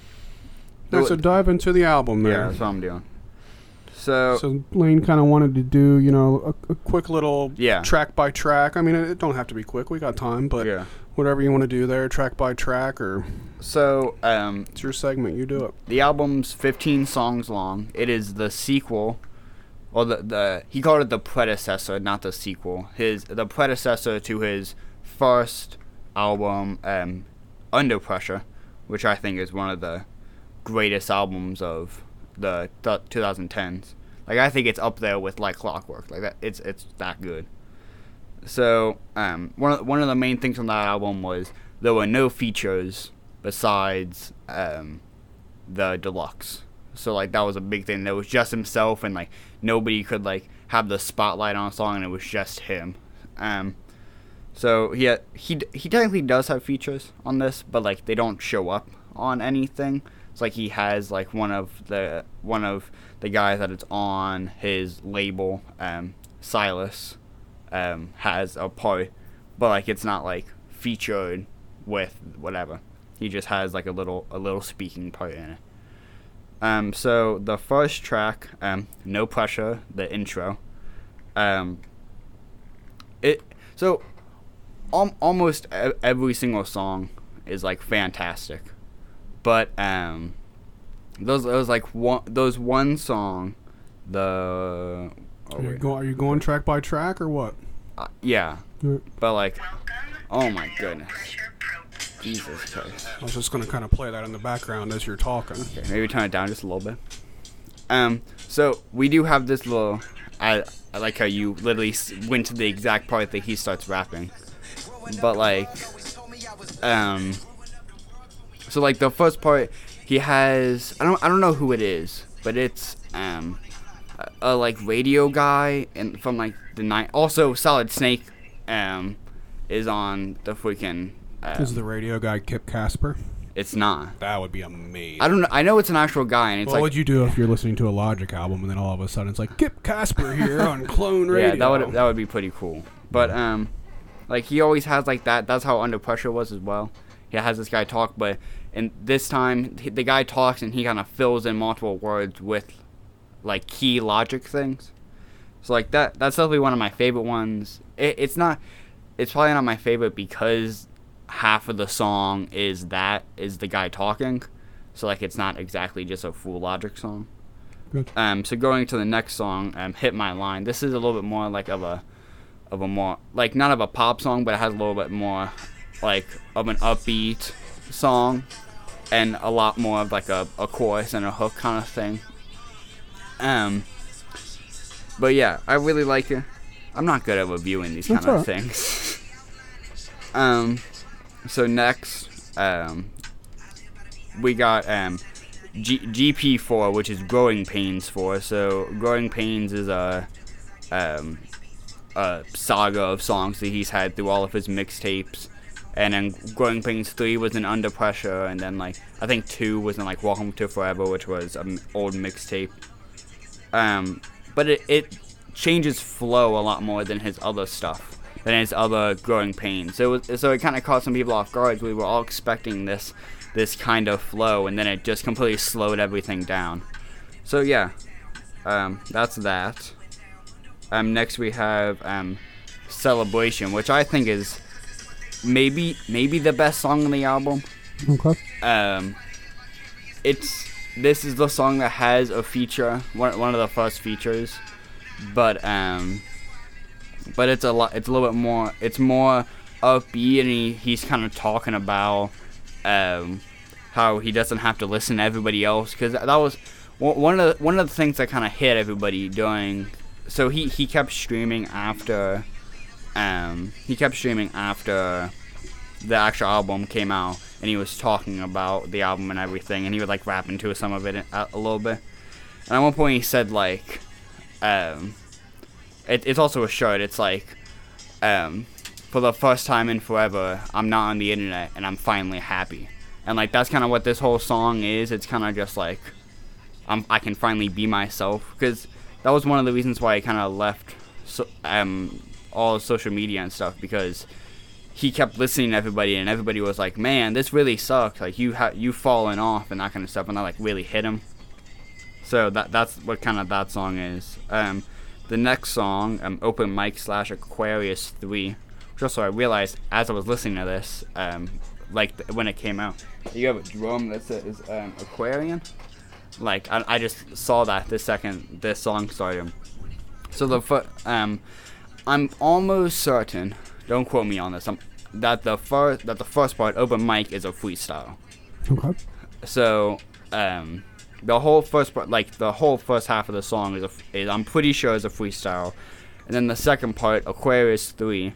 All right, so dive into the album yeah, there. that's what I'm doing. So, So Lane kind of wanted to do, you know, a, a quick little yeah, track by track. I mean, it, it don't have to be quick. We got time, but yeah. whatever you want to do there, track by track, or So um, it's your segment. You do it. the album's fifteen songs long. It is the sequel, or the the he called it the predecessor, not the sequel. His the predecessor to his first album, um, Under Pressure, which I think is one of the greatest albums of the th- twenty tens. Like I think it's up there with Like Clockwork. Like that, it's it's that good. So um, one of one of the main things from that album was there were no features besides um, the deluxe. So like that was a big thing. There was just himself, and like nobody could like have the spotlight on a song, and it was just him. Um, so he had, he d- he technically does have features on this, but like they don't show up on anything. It's like he has like one of the one of the guys that it's on his label, um, Silas, um, has a part, but like it's not like featured with whatever. He just has like a little a little speaking part in it. Um, so the first track, um, No Pressure, the intro, um, it so al- almost e- every single song is like fantastic, but um, those those like one those one song, the oh, Are you, wait. go, are you going track by track or what? Uh, yeah, Yeah. but like, oh my goodness, Jesus Christ. I was just gonna kind of play that in the background as you're talking. Okay, maybe turn it down just a little bit. Um, so we do have this little. I I like how you literally s- went to the exact part that he starts rapping, but like, um, so like the first part, he has I don't I don't know who it is, but it's um, a, a like radio guy and from like the night. Also, Solid Snake, um, is on the freaking. Um, Is the radio guy Kip Casper? it's not. That would be amazing. I don't know. I know it's an actual guy, and it's What like would you do if you're listening to a Logic album and then all of a sudden it's like Kip Casper here on Clone Radio? yeah, that would that would be pretty cool. But um, like he always has like that. That's how Under Pressure was as well. He has this guy talk, but and this time he- the guy talks and he kind of fills in multiple words with like key Logic things. So like that that's definitely one of my favorite ones. It, it's not. It's probably not my favorite because half of the song is that is the guy talking. So like it's not exactly just a full Logic song. Good. Um, so going to the next song, um, "Hit My Line." This is a little bit more like of a, of a more like not of a pop song, but it has a little bit more, like of an upbeat song, and a lot more of like a, a chorus and a hook kind of thing. Um, but yeah, I really like it. I'm not good at reviewing these kind That's of all right. things. um, so next, um, we got um. G- GP four, which is Growing Pains four. So Growing Pains is a um, a saga of songs that he's had through all of his mixtapes, and then Growing Pains three was in Under Pressure, and then like I think two was in like Welcome to Forever, which was an old mixtape. Um, but it it changes flow a lot more than his other stuff, than his other Growing Pains. So it was, so it kind of caught some people off guard. We were all expecting this. this kind of flow, and then it just completely slowed everything down. So yeah, um, that's that. Um, next we have um, Celebration, which I think is maybe maybe the best song on the album. Okay. Um, it's this is the song that has a feature, one one of the first features, but um, but it's a lot. It's a little bit more. It's more upbeat, and he, he's kind of talking about. Um, how he doesn't have to listen to everybody else, because that was one of the, one of the things that kind of hit everybody during. So he, he kept streaming after, um, he kept streaming after the actual album came out, and he was talking about the album and everything, and he would like rap into some of it a, a little bit. And at one point he said like, um, it, it's also a shirt. It's like, um. for the first time in forever, I'm not on the internet, and I'm finally happy. And, like, that's kind of what this whole song is. It's kind of just, like, I'm, I can finally be myself. Because that was one of the reasons why I kind of left so, um, all social media and stuff. Because he kept listening to everybody, and everybody was like, man, this really sucks. Like, you ha- you've fallen off and that kind of stuff. And that, like, really hit him. So that that's what kind of that song is. Um, the next song, um, Open Mic slash Aquarius three. Also, I realized as I was listening to this, um, like th- when it came out, you have a drum that says um, Aquarian. Like I, I just saw that the second this song started. So the fir- um, I'm almost certain. Don't quote me on this. I'm, that the first that the first part, Open Mic, is a freestyle. Okay. So um, the whole first part, like the whole first half of the song is a, is I'm pretty sure is a freestyle, and then the second part, Aquarius three.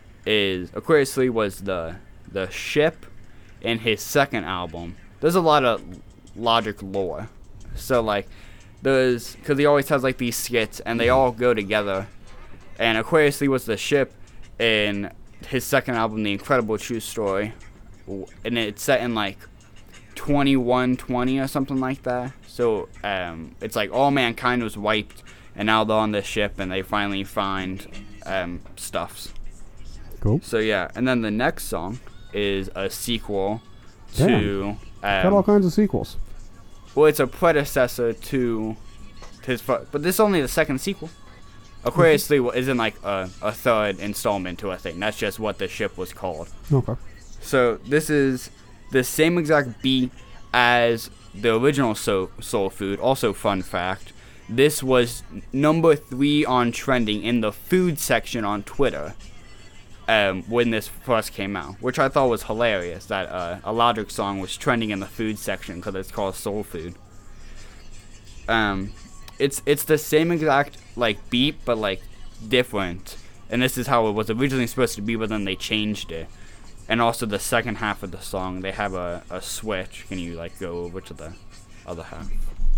Is Aquarius three was the the ship in his second album. There's a lot of Logic lore, so like there's because he always has like these skits and they all go together. And Aquarius three was the ship in his second album, The Incredible True Story, and it's set in like twenty-one twenty or something like that. So um, it's like all mankind was wiped, and now they're on this ship and they finally find um, stuffs. Cool. So yeah, and then the next song is a sequel Damn. to. Um, Got all kinds of sequels. well, it's a predecessor to his, fir- but this is only the second sequel. Aquarius three isn't like a, a third installment to a thing. That's just what the ship was called. Okay. So this is the same exact beat as the original Soul, Soul Food. Also, fun fact, this was number three on trending in the food section on Twitter um, when this first came out, which I thought was hilarious, that uh, a Logic song was trending in the food section because it's called Soul Food. Um, it's it's the same exact like beat, but like different, and this is how it was originally supposed to be, but then they changed it. And also the second half of the song, they have a, a switch. Can you like go over to the other half?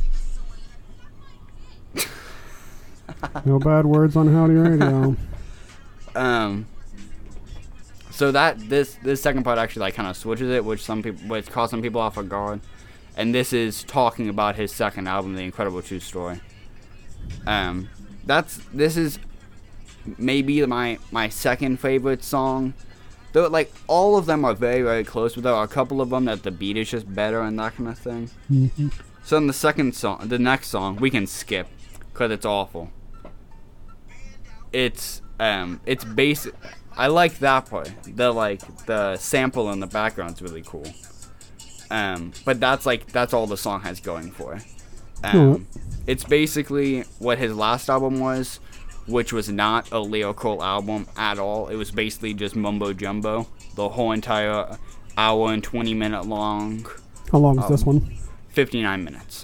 No bad words on Howdy Radio. um. So that this this second part actually like kind of switches it, which some people, which caught some people off guard. And this is talking about his second album, The Incredible True Story. Um, that's this is maybe my my second favorite song. Though, like, all of them are very, very close, but there are a couple of them that the beat is just better and that kind of thing. Mm-hmm. So in the second song, the next song, we can skip, because it's awful. It's, um, it's basic. I like that part. The, like, the sample in the background's really cool. Um, but that's, like, that's all the song has going for it. Um, Cool. It's basically what his last album was, which was not a lyrical album at all. It was basically just mumbo jumbo. The whole entire hour and twenty minute long. How long is um, this one? fifty-nine minutes.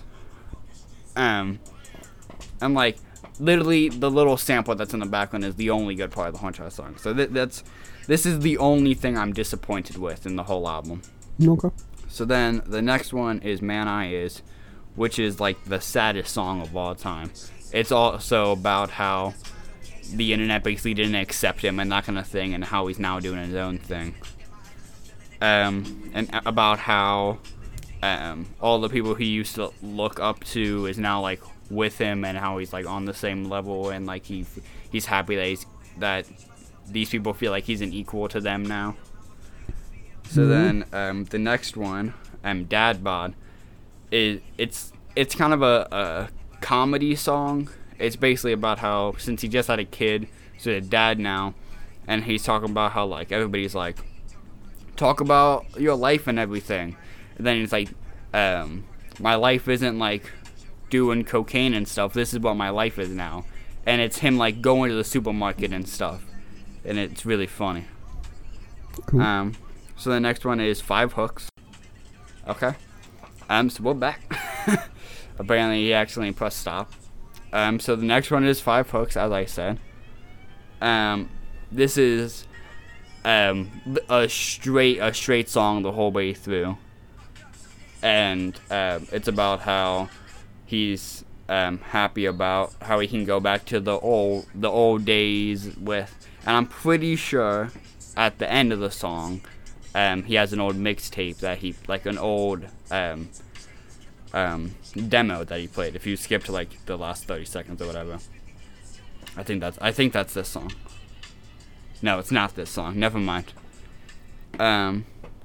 Um, and like, literally the little sample that's in the background is the only good part of the whole entire song. So th- that's, this is the only thing I'm disappointed with in the whole album. Okay. So then the next one is Man I Is, which is like the saddest song of all time. It's also about how the internet basically didn't accept him and that kind of thing, and how he's now doing his own thing. Um, and about how um, all the people he used to look up to is now like with him, and how he's like on the same level, and like he he's happy that he's, that these people feel like he's an equal to them now. So Mhm. then um, the next one, um, Dad Bod, is it's it's kind of a, a comedy song. It's basically about how, since he just had a kid, so a dad now, and he's talking about how like everybody's like, talk about your life and everything, and then he's like, um, my life isn't like doing cocaine and stuff. This is what my life is now, and it's him like going to the supermarket and stuff, and it's really funny. Cool. Um, so the next one is Five Hooks. Okay. Um, so we're back. Apparently he accidentally pressed stop. Um, so the next one is Five Hooks, as I said. Um, this is um a straight a straight song the whole way through, and um, it's about how he's um happy about how he can go back to the old the old days with, and I'm pretty sure at the end of the song, um, he has an old mixtape that he like an old um. um, demo that he played. If you skip to like the last thirty seconds or whatever, I think that's I think that's this song. No, it's not this song. Never mind. Um.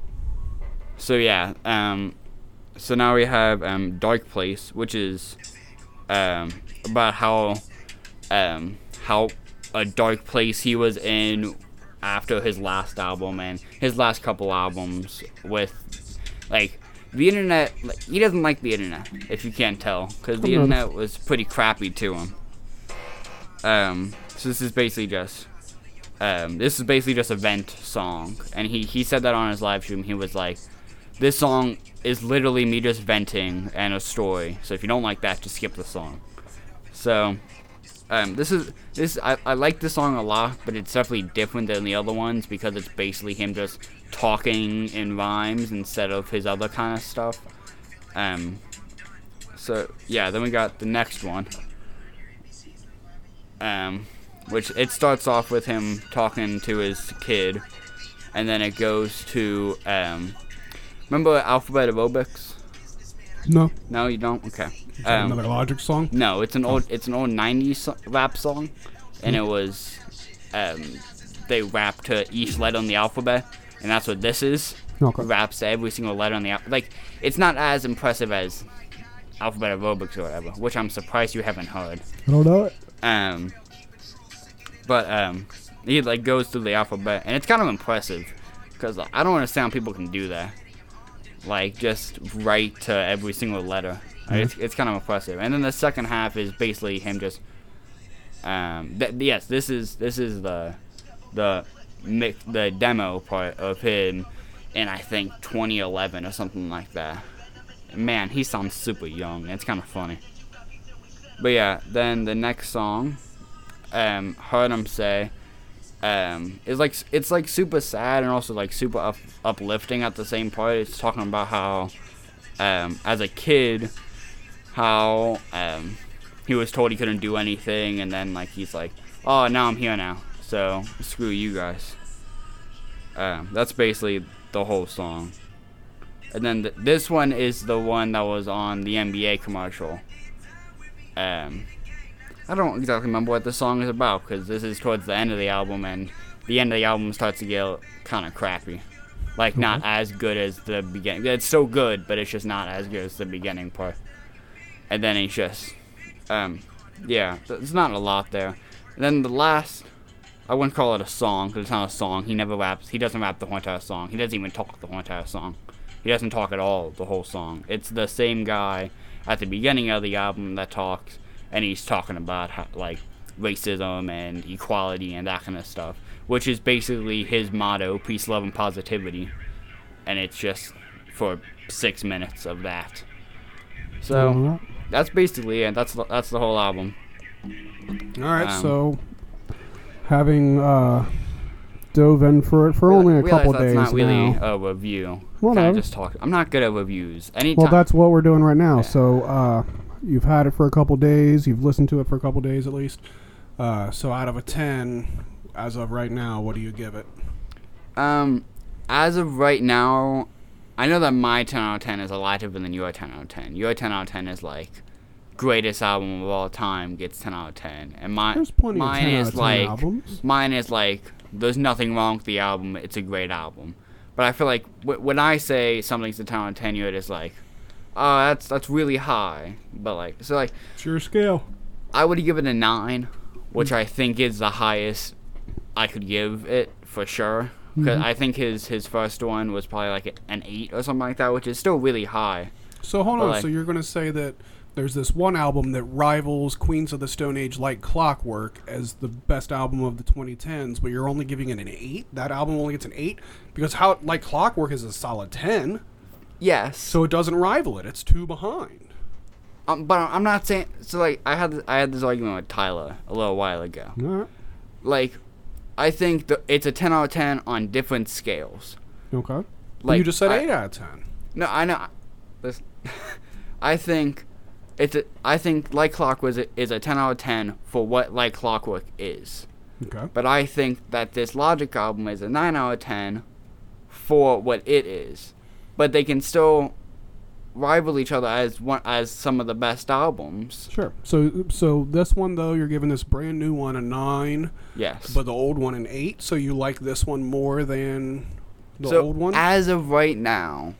So yeah. Um. So now we have um Dark Place, which is um about how um how a dark place he was in after his last album and his last couple albums with like. The internet, like, he doesn't like the internet, if you can't tell, because the internet was pretty crappy to him. Um, so this is basically just, um, this is basically just a vent song, and he, he said that on his live stream. He was like, this song is literally me just venting and a story, so if you don't like that, just skip the song. So, um, this is, this, I, I like this song a lot, but it's definitely different than the other ones, because it's basically him just talking in rhymes instead of his other kind of stuff. Um, so yeah, then we got the next one, um, which it starts off with him talking to his kid, and then it goes to um, remember Alphabet Aerobics? No. No, you don't. Okay. Is that Um, another Logic song? no, it's an old it's an old nineties so- rap song, and it was um, they rap to each letter on the alphabet. And that's what this is. Okay. Raps to every single letter on the alphabet. Like, it's not as impressive as Alphabet Aerobics or whatever, which I'm surprised you haven't heard. I don't know it. Um, But um, he like goes through the alphabet, and it's kind of impressive, because I don't understand how people can do that. Like, just write to every single letter. Mm-hmm. Like, it's it's kind of impressive. And then the second half is basically him just um. Th- yes, this is this is the the mix, the demo part of him in I think twenty eleven or something like that. Man, he sounds super young. It's kind of funny. But yeah, then the next song, um, heard him say, um, is like it's like super sad and also like super up, uplifting at the same part. It's talking about how, um, as a kid, how um, he was told he couldn't do anything, and then like he's like, oh, now I'm here now, so screw you guys. Um, that's basically the whole song. And then th- this one is the one that was on the N B A commercial. Um, I don't exactly remember what the song is about, because this is towards the end of the album, and the end of the album starts to get kind of crappy. Like, not Okay. as good as the beginning. It's still good, but it's just not as good as the beginning part. And then it's just, um, yeah, there's not a lot there. And then the last, I wouldn't call it a song, because it's not a song. He never raps. He doesn't rap the whole entire song. He doesn't even talk the whole entire song. He doesn't talk at all the whole song. It's the same guy at the beginning of the album that talks, and he's talking about how, like, racism and equality and that kind of stuff, which is basically his motto, peace, love, and positivity. And it's just for six minutes of that. So Alright. that's basically it. That's the, that's the whole album. All right, Um, so having uh, dove in for it for Real- only a realize couple that's days not really now. a review. Whatever. Kind of just talk. I'm not good at reviews. Anytime. Well, that's what we're doing right now. Yeah. So uh, you've had it for a couple days. You've listened to it for a couple days at least. Uh, so out of a ten, as of right now, what do you give it? Um, as of right now, I know that my ten out of ten is a lot different than your ten out of ten. Your ten out of ten is like greatest album of all time gets ten out of ten, and my There's plenty of mine ten out is of ten like albums. mine is like there's nothing wrong with the album. It's a great album, but I feel like w- when I say something's a ten out of ten, you're just like, oh, that's that's really high. But like, so like, It's your scale. I would give it a nine, which I think is the highest I could give it for sure. Because Mhm. I think his, his first one was probably like an eight or something like that, which is still really high. So hold But on. like- So you're going to say that there's this one album that rivals Queens of the Stone Age like Clockwork as the best album of the twenty tens, but you're only giving it an eight? That album only gets an eight? Because how like Clockwork is a solid ten, Yes. so it doesn't rival it. It's two behind. Um, but I'm not saying so. Like I had I had this argument with Tyler a little while ago. All right. Like, I think the, it's a ten out of ten on different scales. Okay. Like, Like you just said I- eight out of ten. No, I know. Listen, I think it's a, I think Like Clockwork is a, is a ten out of ten for what Like Clockwork is. Okay. But I think that this Logic album is a nine out of ten for what it is. But they can still rival each other as one as some of the best albums. Sure. So so this one though, you're giving this brand new one a nine, Yes. but the old one an eight. So you like this one more than the so old one? as of right now,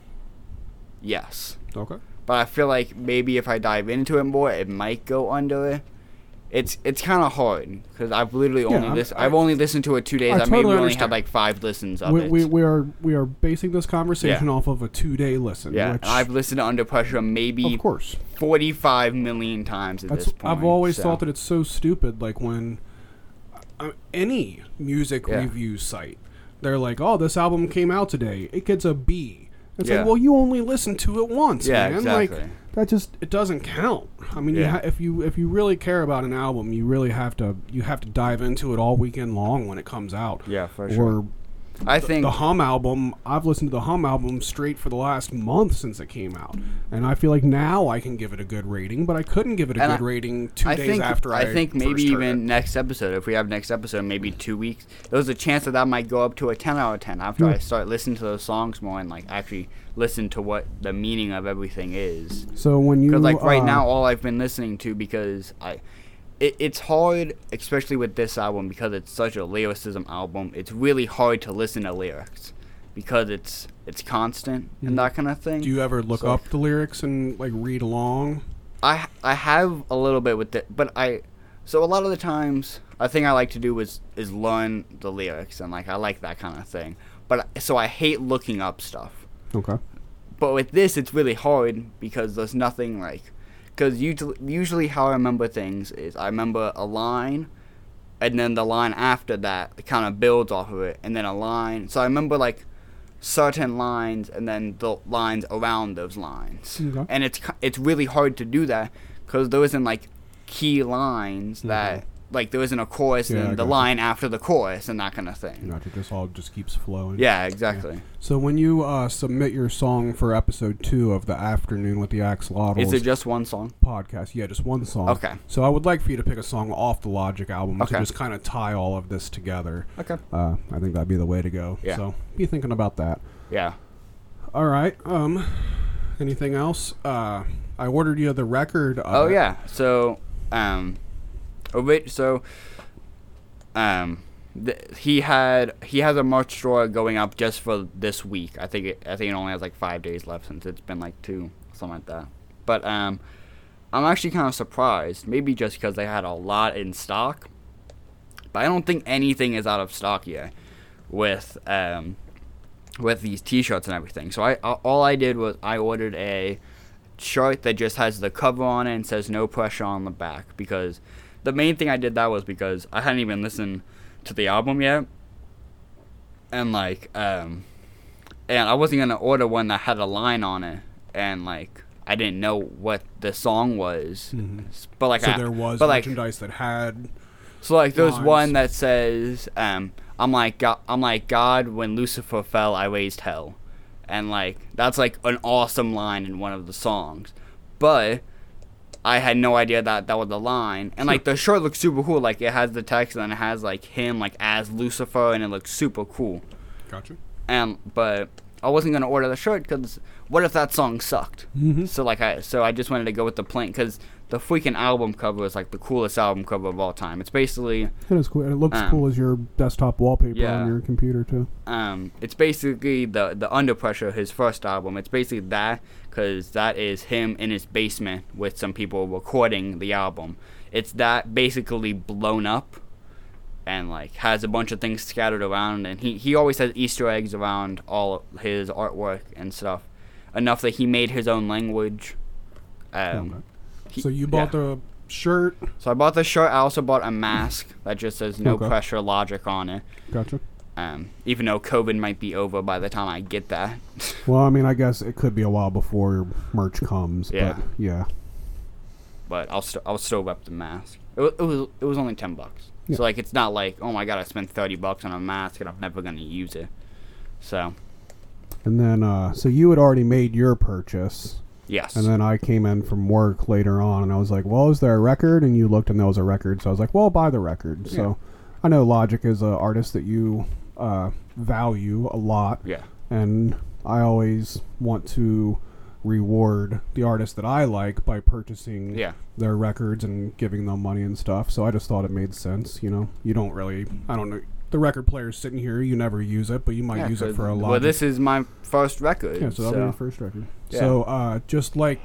yes. Okay. But I feel like maybe if I dive into it more, it might go under it. It's it's kind of hard because I've literally Yeah, only I'm- listened. I- I've only listened to it two days. I I, maybe totally only understand. had like five listens of We, it. we we are we are basing this conversation Yeah. off of a two day listen. yeah, Which, and I've listened to Under Pressure maybe of course. forty-five million times at That's, this point. I've always so. thought that it's so stupid. Like when uh, any music Yeah. review site, they're like, "Oh, this album came out today. It gets a B." It's Yeah. like, well, you only listened to it once, Yeah, man. exactly. Like that just it doesn't count. I mean, you Yeah. ha- if you if you really care about an album, you really have to you have to dive into it all weekend long when it comes out. Yeah, for sure. Or I the, think the Hum album, I've listened to the Hum album straight for the last month since it came out, and I feel like now I can give it a good rating, but I couldn't give it a And good I- rating two I days think after I. I think maybe first heard even it. next episode, if we have next episode, maybe two weeks, there's a chance that that might go up to a ten out of ten after Yeah. I start listening to those songs more and like actually listen to what the meaning of everything is. So when you Because like right uh, now, all I've been listening to because I, it, it's hard, especially with this album because it's such a lyricism album. It's really hard to listen to lyrics because it's it's constant Mhm. and that kind of thing. do you ever look So- up the lyrics and like read along? I I have a little bit with it, but I so a lot of the times a thing I like to do is is learn the lyrics, and like I like that kind of thing. But so I hate looking up stuff. Okay. But with this, it's really hard because there's nothing like, because usually usually how I remember things is I remember a line, and then the line after that kind of builds off of it, and then a line. So I remember like certain lines, and then the lines around those lines. Okay. And it's it's really hard to do that because there isn't like key lines that Mhm. like there isn't a chorus Yeah, I and the gotcha. line after the chorus and that kind of thing. Gotcha. Just all just keeps flowing. Yeah, exactly. So when you uh, submit your song for episode two of the Afternoon with the Axolotls Is it just one song? podcast, yeah, just one song. Okay. So I would like for you to pick a song off the Logic album Okay. to just kind of tie all of this together. Okay. Uh, I think that'd be the way to go. Yeah. So be thinking about that. Yeah. All right. Um, anything else? Uh, I ordered you the record. Uh, Oh yeah. So, um, ori- so, um, th- he had he has a merch store going up just for this week. I think it, I think it only has like five days left since it's been like two, something like that. But um, I'm actually kind of surprised. Maybe just because they had a lot in stock. But I don't think anything is out of stock yet with um with these T-shirts and everything. So I all I did was I ordered a shirt that just has the cover on it and says no pressure on the back, because the main thing I did that was because I hadn't even listened to the album yet, and like um and I wasn't gonna order one that had a line on it, and like I didn't know what the song was. Mhm. But like So I, there was but like merchandise that had. so like there's lines. one that says um I'm like God, I'm like God, when Lucifer fell I raised hell, and like that's like an awesome line in one of the songs, but I had no idea that that was the line. And like the shirt looks super cool, like it has the text and it has like him like as Lucifer, and it looks super cool. Gotcha. And but I wasn't gonna order the shirt because what if that song sucked? Mhm. So like I so I just wanted to go with the plain, because the freaking album cover is like the coolest album cover of all time. It's basically It is cool. It looks Um, cool as your desktop wallpaper yeah. on your computer too. um it's basically the the Under Pressure, his first album. It's basically that, because that is him in his basement with some people recording the album. It's that basically blown up, and like has a bunch of things scattered around, and he he always has Easter eggs around all of his artwork and stuff, enough that he made his own language. Um, Okay. he- So you bought yeah. the shirt. So I bought the shirt. I also bought a mask that just says no Okay. pressure Logic on it. Gotcha. Um, even though COVID might be over by the time I get that. Well, I mean, I guess it could be a while before merch comes. Yeah. But yeah. But I'll st- I'll still rep the mask. It was, it was it was only ten bucks. Yeah. So like it's not like, oh my god, I spent thirty bucks on a mask and I'm never gonna use it. So And then, uh, so you had already made your purchase. yes. And then I came in from work later on, and I was like, well, is there a record? And you looked, and there was a record. So I was like, well, I'll buy the record. Yeah. So I know Logic is an artist that you uh, value a lot. Yeah. And I always want to reward the artists that I like by purchasing Yeah. their records and giving them money and stuff. So I just thought it made sense. You know, you don't really, I don't know. The record player's sitting here. You never use it, but you might Yeah, use it 'cause- for a lot. Well, this is my first record. Yeah, so so that'll be your first record. Yeah. So, uh, just like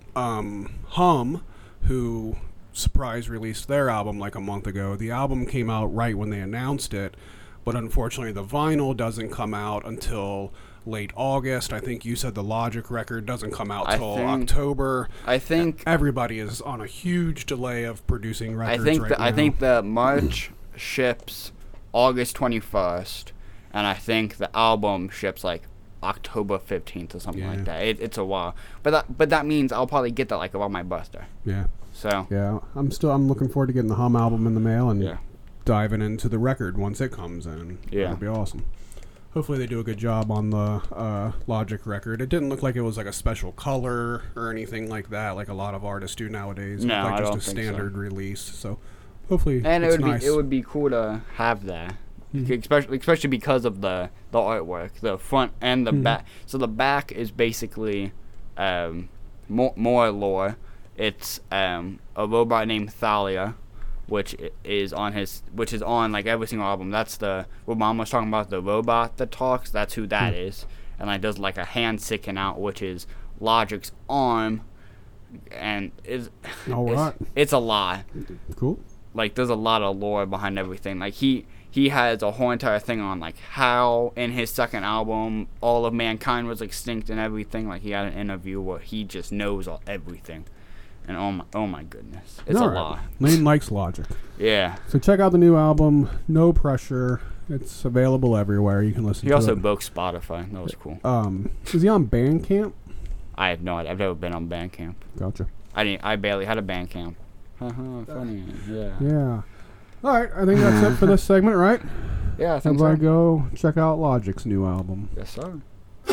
um, Hum, who surprise released their album like a month ago, the album came out right when they announced it, but unfortunately the vinyl doesn't come out until late August. I think you said the Logic record doesn't come out I till think- October. I think Everybody is on a huge delay of producing I records think right the, now. I think the March ships August twenty-first, and I think the album ships like October fifteenth or something Yeah. like that. It, it's a while, but that but that means I'll probably get that like around my birthday. yeah, So yeah. I'm still I'm looking forward to getting the Hum album in the mail and yeah, diving into the record once it comes in. Yeah. That'll be awesome. Hopefully they do a good job on the uh, Logic record. It didn't look like it was like a special color or anything like that, like a lot of artists do nowadays. It No, looked like I just don't a think so. standard release. So hopefully and it it's would nice. be it would be cool to have that. Mhm. Especially, especially because of the, the artwork, the front and the Mhm. back. So the back is basically um, more, more lore. It's um, a robot named Thalia, which i- is on his, which is on like every single album. That's the what Mom was talking about, the robot that talks. That's who that Hmm. is, and like does like a hand sticking out, which is Logic's arm, and is All it's, right. it's a lot. Cool. like there's a lot of lore behind everything. Like he he has a whole entire thing on like how in his second album all of mankind was extinct and everything. Like he had an interview where he just knows all everything. And oh my, oh my goodness, it's All a right. lot. Lane likes Logic. Yeah. So check out the new album, No Pressure. It's available everywhere. You can listen He to also it. broke Spotify. That was cool. Um, is he on Bandcamp? I have no idea. I've never been on Bandcamp. Gotcha. I didn't. I barely had a Bandcamp. Haha, funny. Yeah. Yeah. All right. I think that's it for this segment, right? Yeah, I think Everybody so. go check out Logic's new album. Yes, sir.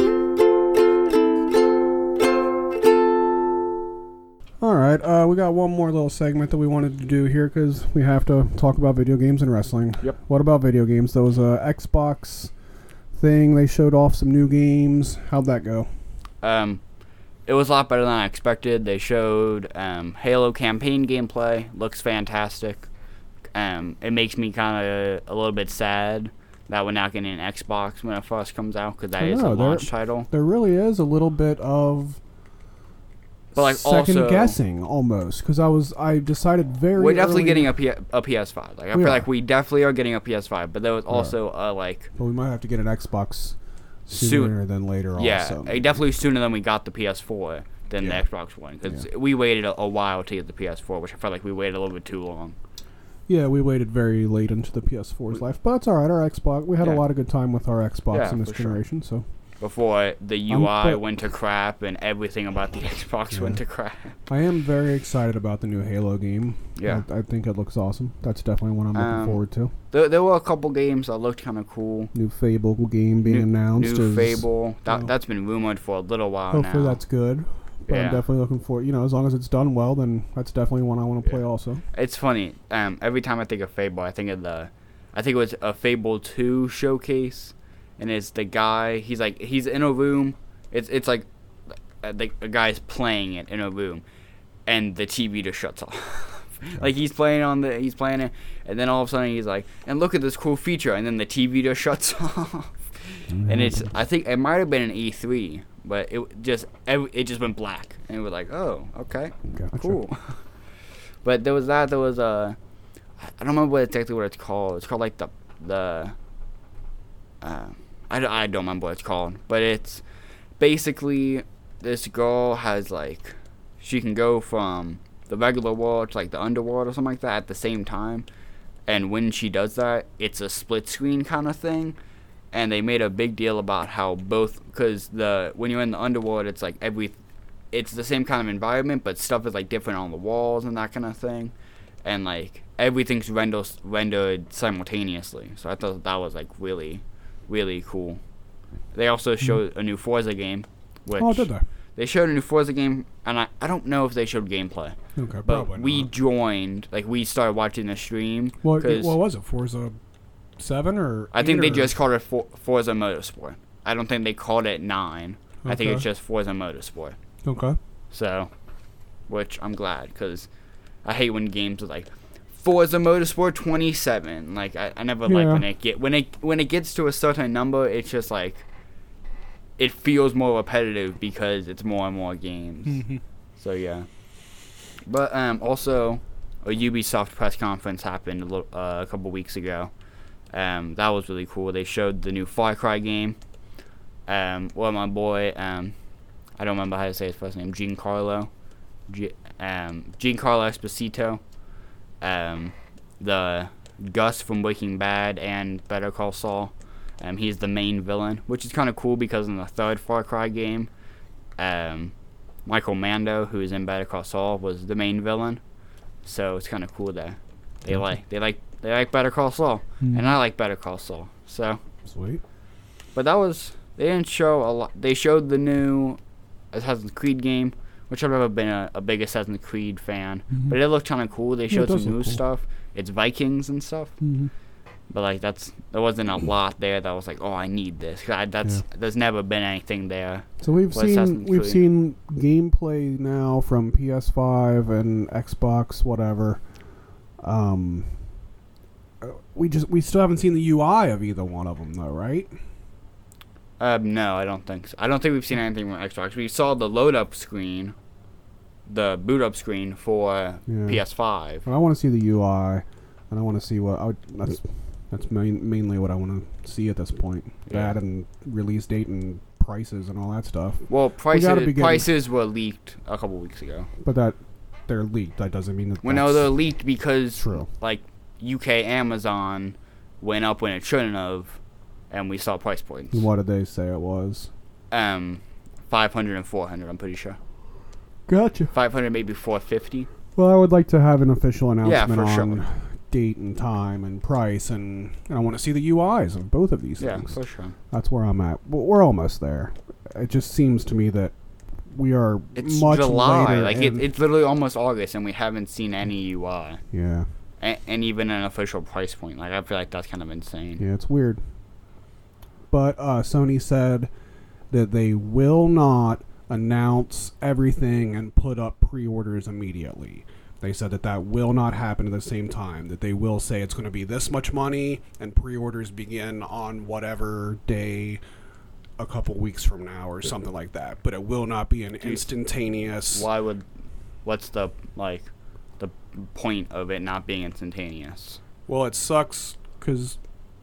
All right, uh, we got one more little segment that we wanted to do here because we have to talk about video games and wrestling. Yep. What about video games? There was a Xbox thing. They showed off some new games. How'd that go? Um, it was a lot better than I expected. They showed um, Halo campaign gameplay. Looks fantastic. Um, it makes me kind of a little bit sad that we're not getting an Xbox when it first comes out because that I is know, a there- launch title. There really is a little bit of But like second also, guessing almost because I was I decided very. we're definitely early- getting a, P- a P S five. Like I We feel are. like we definitely are getting a P S five. But there was also uh, like But we might have to get an Xbox Soon- sooner than later. yeah, also. uh, definitely sooner than we got the P S four than Yeah. the Xbox One because Yeah. we waited a, a while to get the P S four, which I felt like we waited a little bit too long. Yeah, we waited very late into the P S four's life, but it's all right. Our Xbox, we had Yeah. a lot of good time with our Xbox Yeah, in this for sure. generation. So Before the Um, U I but- went to crap and everything about the Xbox Yeah. went to crap. I am very excited about the new Halo game. Yeah. I, I think it looks awesome. That's definitely what I'm looking Um, forward to. There, there were a couple games that looked kind of cool. New Fable game being New- announced. New is, Fable. That, know, that's been rumored for a little while Hopefully now. that's good. But Yeah. I'm definitely looking for, you know, as long as it's done well, then that's definitely one I want to play Yeah. also. It's funny. Um, every time I think of Fable, I think of the, I think it was a Fable two showcase, and it's the guy. He's like he's in a room. It's it's like, uh, the a guy's playing it in a room, and the T V just shuts off. Like he's playing on the he's playing it, and then all of a sudden he's like, and look at this cool feature, and then the T V just shuts off. And it's I think it might have been an E three, but it just every, it just went black, and we're like, oh, okay. Gotcha. Cool. But there was that. There was a. I don't remember what exactly what it's called. It's called like the the. Uh, I, don't- I don't remember what it's called, but it's basically this girl has like she can go from the regular world to like the underworld or something like that at the same time, and when she does that, it's a split screen kind of thing. And they made a big deal about how both, because the when you're in the underworld, it's like every, it's the same kind of environment, but stuff is like different on the walls and that kind of thing, and like everything's rendered rendered simultaneously. So I thought that was like really, really cool. They also showed a new Forza game, which Oh, did they? they showed a new Forza game, and I, I don't know if they showed gameplay, Okay, but probably we not. joined, like we started watching the stream. What, 'cause what was it? Forza seven or I think eight they or- just called it For- Forza Motorsport. I don't think they called it nine. I think Okay. it's just Forza Motorsport. Okay. So, which I'm glad, because I hate when games are like Forza Motorsport twenty-seven. Like I, I never like Yeah. when it get when it when it gets to a certain number, it's just like it feels more repetitive because it's more and more games. Mhm. So yeah. But um, also, a Ubisoft press conference happened a, little, uh, a couple weeks ago. Um, that was really cool. They showed the new Far Cry game. Um, well, my boy, um, I don't remember how to say his first name, Giancarlo, G- um, Giancarlo Esposito, um, the Gus from Breaking Bad and Better Call Saul. Um, he's the main villain, which is kind of cool because in the third Far Cry game, um, Michael Mando, who is in Better Call Saul, was the main villain. So it's kind of cool that they Okay. like they like they like Better Call Saul, Mhm. and I like Better Call Saul. So, Sweet. but that was they didn't show a lot. They showed the new Assassin's Creed game, which I've never been a, a big Assassin's Creed fan, Mhm. but it looked kind of cool. They Yeah, it showed does some new look cool. stuff. It's Vikings and stuff. Mm-hmm. But like that's there wasn't a lot there that was like, oh, I need this. 'Cause I, that's there's never been anything there. So we've Well, Assassin's seen we've Creed. seen gameplay now from P S five and Xbox, whatever. Um, uh, we just we still haven't seen the U I of either one of them, though, right? Um, no, I don't think so. I don't think we've seen anything from Xbox. We saw the load up screen, the boot up screen for Yeah. P S five. But I want to see the U I, and I want to see what I would, that's that's main, mainly what I want to see at this point. Yeah. That and release date and prices and all that stuff. Well, prices gotta be getting- prices were leaked a couple weeks ago. But that they're leaked. That doesn't mean that. Well, no, that's they're leaked because true. like U K Amazon went up when it shouldn't have, and we saw price points. What did they say it was? Um, five hundred and four hundred. I'm pretty sure. Gotcha. five hundred, maybe four fifty. Well, I would like to have an official announcement for on sure. date and time and price, and, and I want to see the U Is of both of these Yeah, things. for sure. That's where I'm at. But we're almost there. It just seems to me that we are It's much July. later. Like it, in- it's literally almost August, and we haven't seen any U I, yeah, and, and even an official price point. Like I feel like that's kind of insane. yeah, it's weird. But uh, Sony said that they will not announce everything and put up pre-orders immediately. They said that that will not happen at the same time, that they will say it's going to be this much money and pre-orders begin on whatever day a couple weeks from now or something like that. But it will not be an instantaneous... Why would? What's the like, the point of it not being instantaneous? Well, it sucks because...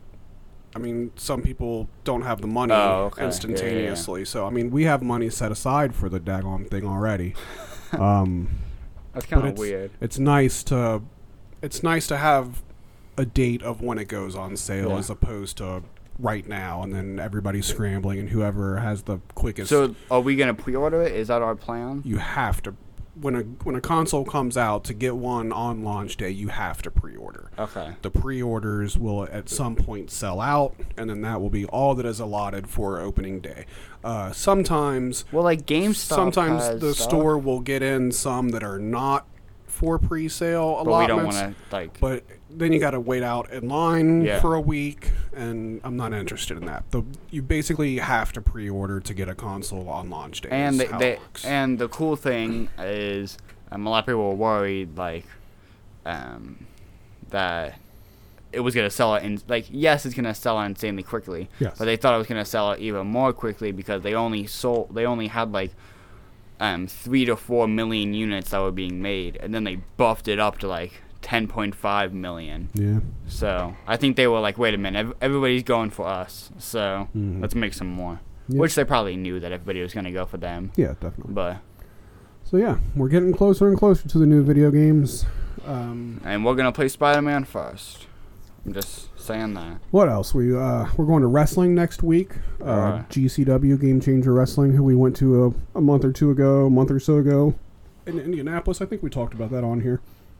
I mean, some people don't have the money Oh, okay. instantaneously. Yeah, yeah, So, I mean, we have money set aside for the daggone thing already. um, That's kind but of it's, weird. It's nice to, it's nice to have a date of when it goes on sale Yeah. as opposed to right now, and then everybody's scrambling, and whoever has the quickest. So, are we gonna pre-order it? Is that our plan? you have to, when a when a console comes out, to get one on launch day, you have to pre-order. Okay. The pre-orders will at some point sell out, and then that will be all that is allotted for opening day. Uh, sometimes, Well, like GameStop sometimes has the stuff, store will get in some that are not for pre-sale but we don't allotments. want to like. But then you got to wait out in line Yeah. for a week, and I'm not interested in that. The, you basically have to pre-order to get a console on launch day. And is they, how they it works. and the cool thing is, um, a lot of people were worried like, um, that it was gonna sell it in like yes, it's gonna sell insanely quickly. Yes. But they thought it was gonna sell it even more quickly because they only sold they only had like, um, three to four million units that were being made, and then they buffed it up to like ten point five million. yeah, So I think they were like, wait a minute, ev- everybody's going for us, so Mhm. let's make some more. Yeah. Which they probably knew that everybody was gonna go for them. yeah, definitely. But So yeah, we're getting closer and closer to the new video games. Um, and we're gonna play Spider-Man first. I'm just saying that. what else? We uh, we're going to wrestling next week. Uh, Alright. G C W, Game Changer Wrestling, who we went to a, a month or two ago, a month or so ago, in Indianapolis. I think we talked about that on here.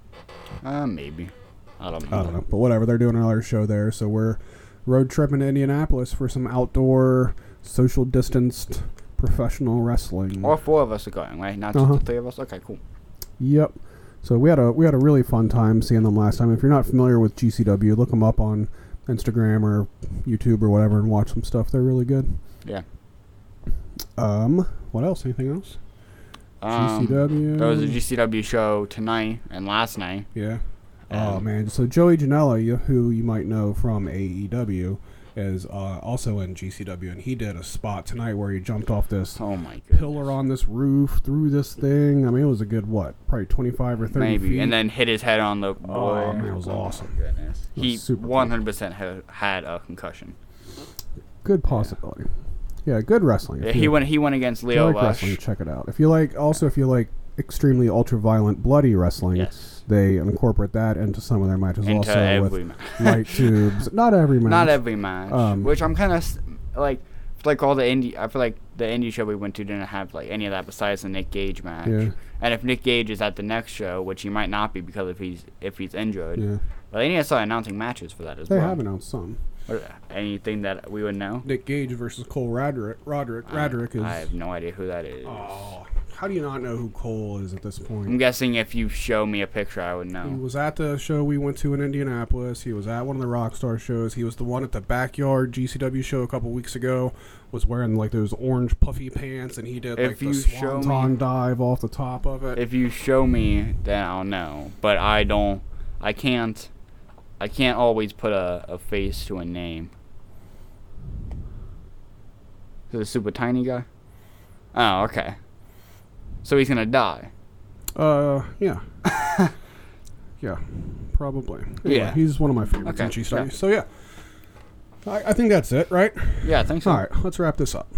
Uh, maybe. I don't know. I don't know, but whatever. They're doing another show there, so we're road tripping to Indianapolis for some outdoor, social distanced, professional wrestling. All four of us are going, right? Not just Uh-huh. the three of us. Okay, cool. Yep. So we had a we had a really fun time seeing them last time. If you're not familiar with G C W, look them up on Instagram or YouTube or whatever and watch some stuff. They're really good. Yeah. Um, what else? Anything else? Um, G C W. There was a G C W show tonight and last night. Yeah. Oh Um, man. So Joey Janela, you- who you might know from A E W, is uh, also in G C W, and he did a spot tonight where he jumped off this Oh my goodness. pillar on this roof through this thing. I mean, it was a good what? Probably twenty-five or thirty Maybe, feet. and then hit his head on the board. man, it was Oh my awesome. Goodness. It was He super cool. one hundred percent had, had a concussion. Good possibility. Yeah, good wrestling. Yeah, If he you- went. He went against if you Leo like Rush. wrestling, check it out. If you like, also if you like extremely ultra violent, bloody wrestling, Yes. they incorporate that into some of their matches. Into also every with match. light tubes. Not every match. Not every match. Um, which I'm kind of like, like all the indie. I feel like the indie show we went to didn't have like any of that besides the Nick Gage match. Yeah. And if Nick Gage is at the next show, which he might not be because if he's if he's injured, Yeah, but they need to start announcing matches for that as they well. have announced some. Or anything that we would know. Nick Gage versus Cole Roderick. Roderick. I- Roderick is. I have no idea who that is. Oh, how do you not know who Cole is at this I'm point? guessing if you show me a picture, I would He know. was at the show we went to in Indianapolis. He was at one of the Rockstar shows. He was the one at the Backyard G C W show a couple weeks ago. Was wearing like those orange puffy pants, and he did If like you the show swanton me- dive off the top of it. If you show me, then I'll know. But I don't. I can't. I can't always put a, a face to a name. Is it a super tiny guy? Oh, okay. So he's gonna die. Uh, yeah. yeah, probably. Anyway, Yeah. He's one of my favorites Okay, in Cheese Studies. yeah. So, yeah. I, I think that's it, right? Yeah, I think so. All right, let's wrap this up.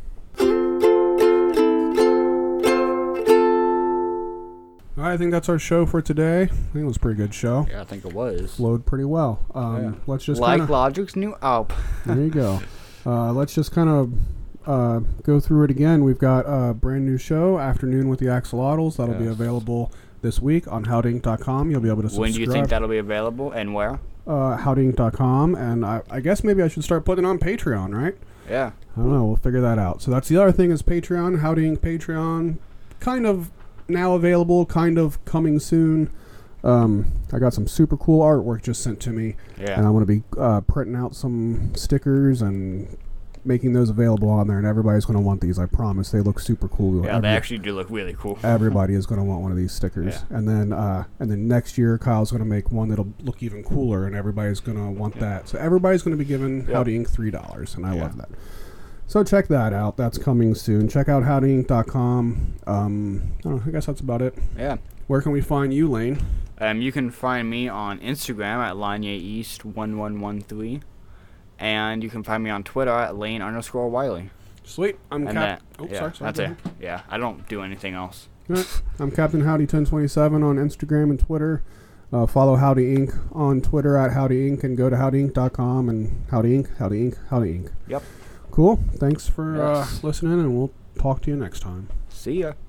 All right, I think that's our show for today. I think it was a pretty good show. Yeah, I think it was. Flowed pretty well. Um, Yeah. Let's just Like kinda, Logic's new album. there you go. Uh, let's just kind of uh, go through it again. We've got a brand new show, Afternoon with the Axolotls. That'll be Yes. available this week on howdink dot com. You'll be able to subscribe. When do you think that'll be available and where? Uh, howdink dot com. And I, I guess maybe I should start putting it on Patreon, right? Yeah. I don't know. We'll figure that out. So that's the other thing is Patreon. Howdink Patreon. Kind of now available, kind of coming soon. Um, I got some super cool artwork just sent to me. Yeah. And I'm going to be uh, printing out some stickers and making those available on there. And everybody's going to want these. I promise. They look super cool. Yeah, Every- they actually do look really cool. Everybody is going to want one of these stickers. Yeah. And then uh, and then next year, Kyle's going to make one that'll look even cooler, and everybody's going to want Yeah. that. So everybody's going to be giving Yep. Howdy Ink three dollars, and I Yeah. love that. So check that out. That's coming soon. Check out howdy ink dot com. Um, I, don't know, I guess that's about it. Yeah. Where can we find you, Lane? Um, you can find me on Instagram at Lanye East one one one three, and you can find me on Twitter at Lane underscore Wiley. Sweet. I'm And Cap. that, Oh, yeah, sorry, sorry. that's go it. ahead. Yeah, I don't do anything else. All right. I'm Captain Howdy ten twenty-seven on Instagram and Twitter. Uh, follow Howdy Ink on Twitter at Howdy Ink and go to howdy ink dot com and Howdy Ink, Howdy Ink, Howdy Ink. Yep. Cool. Thanks for uh, Yes. listening, and we'll talk to you next time. See ya.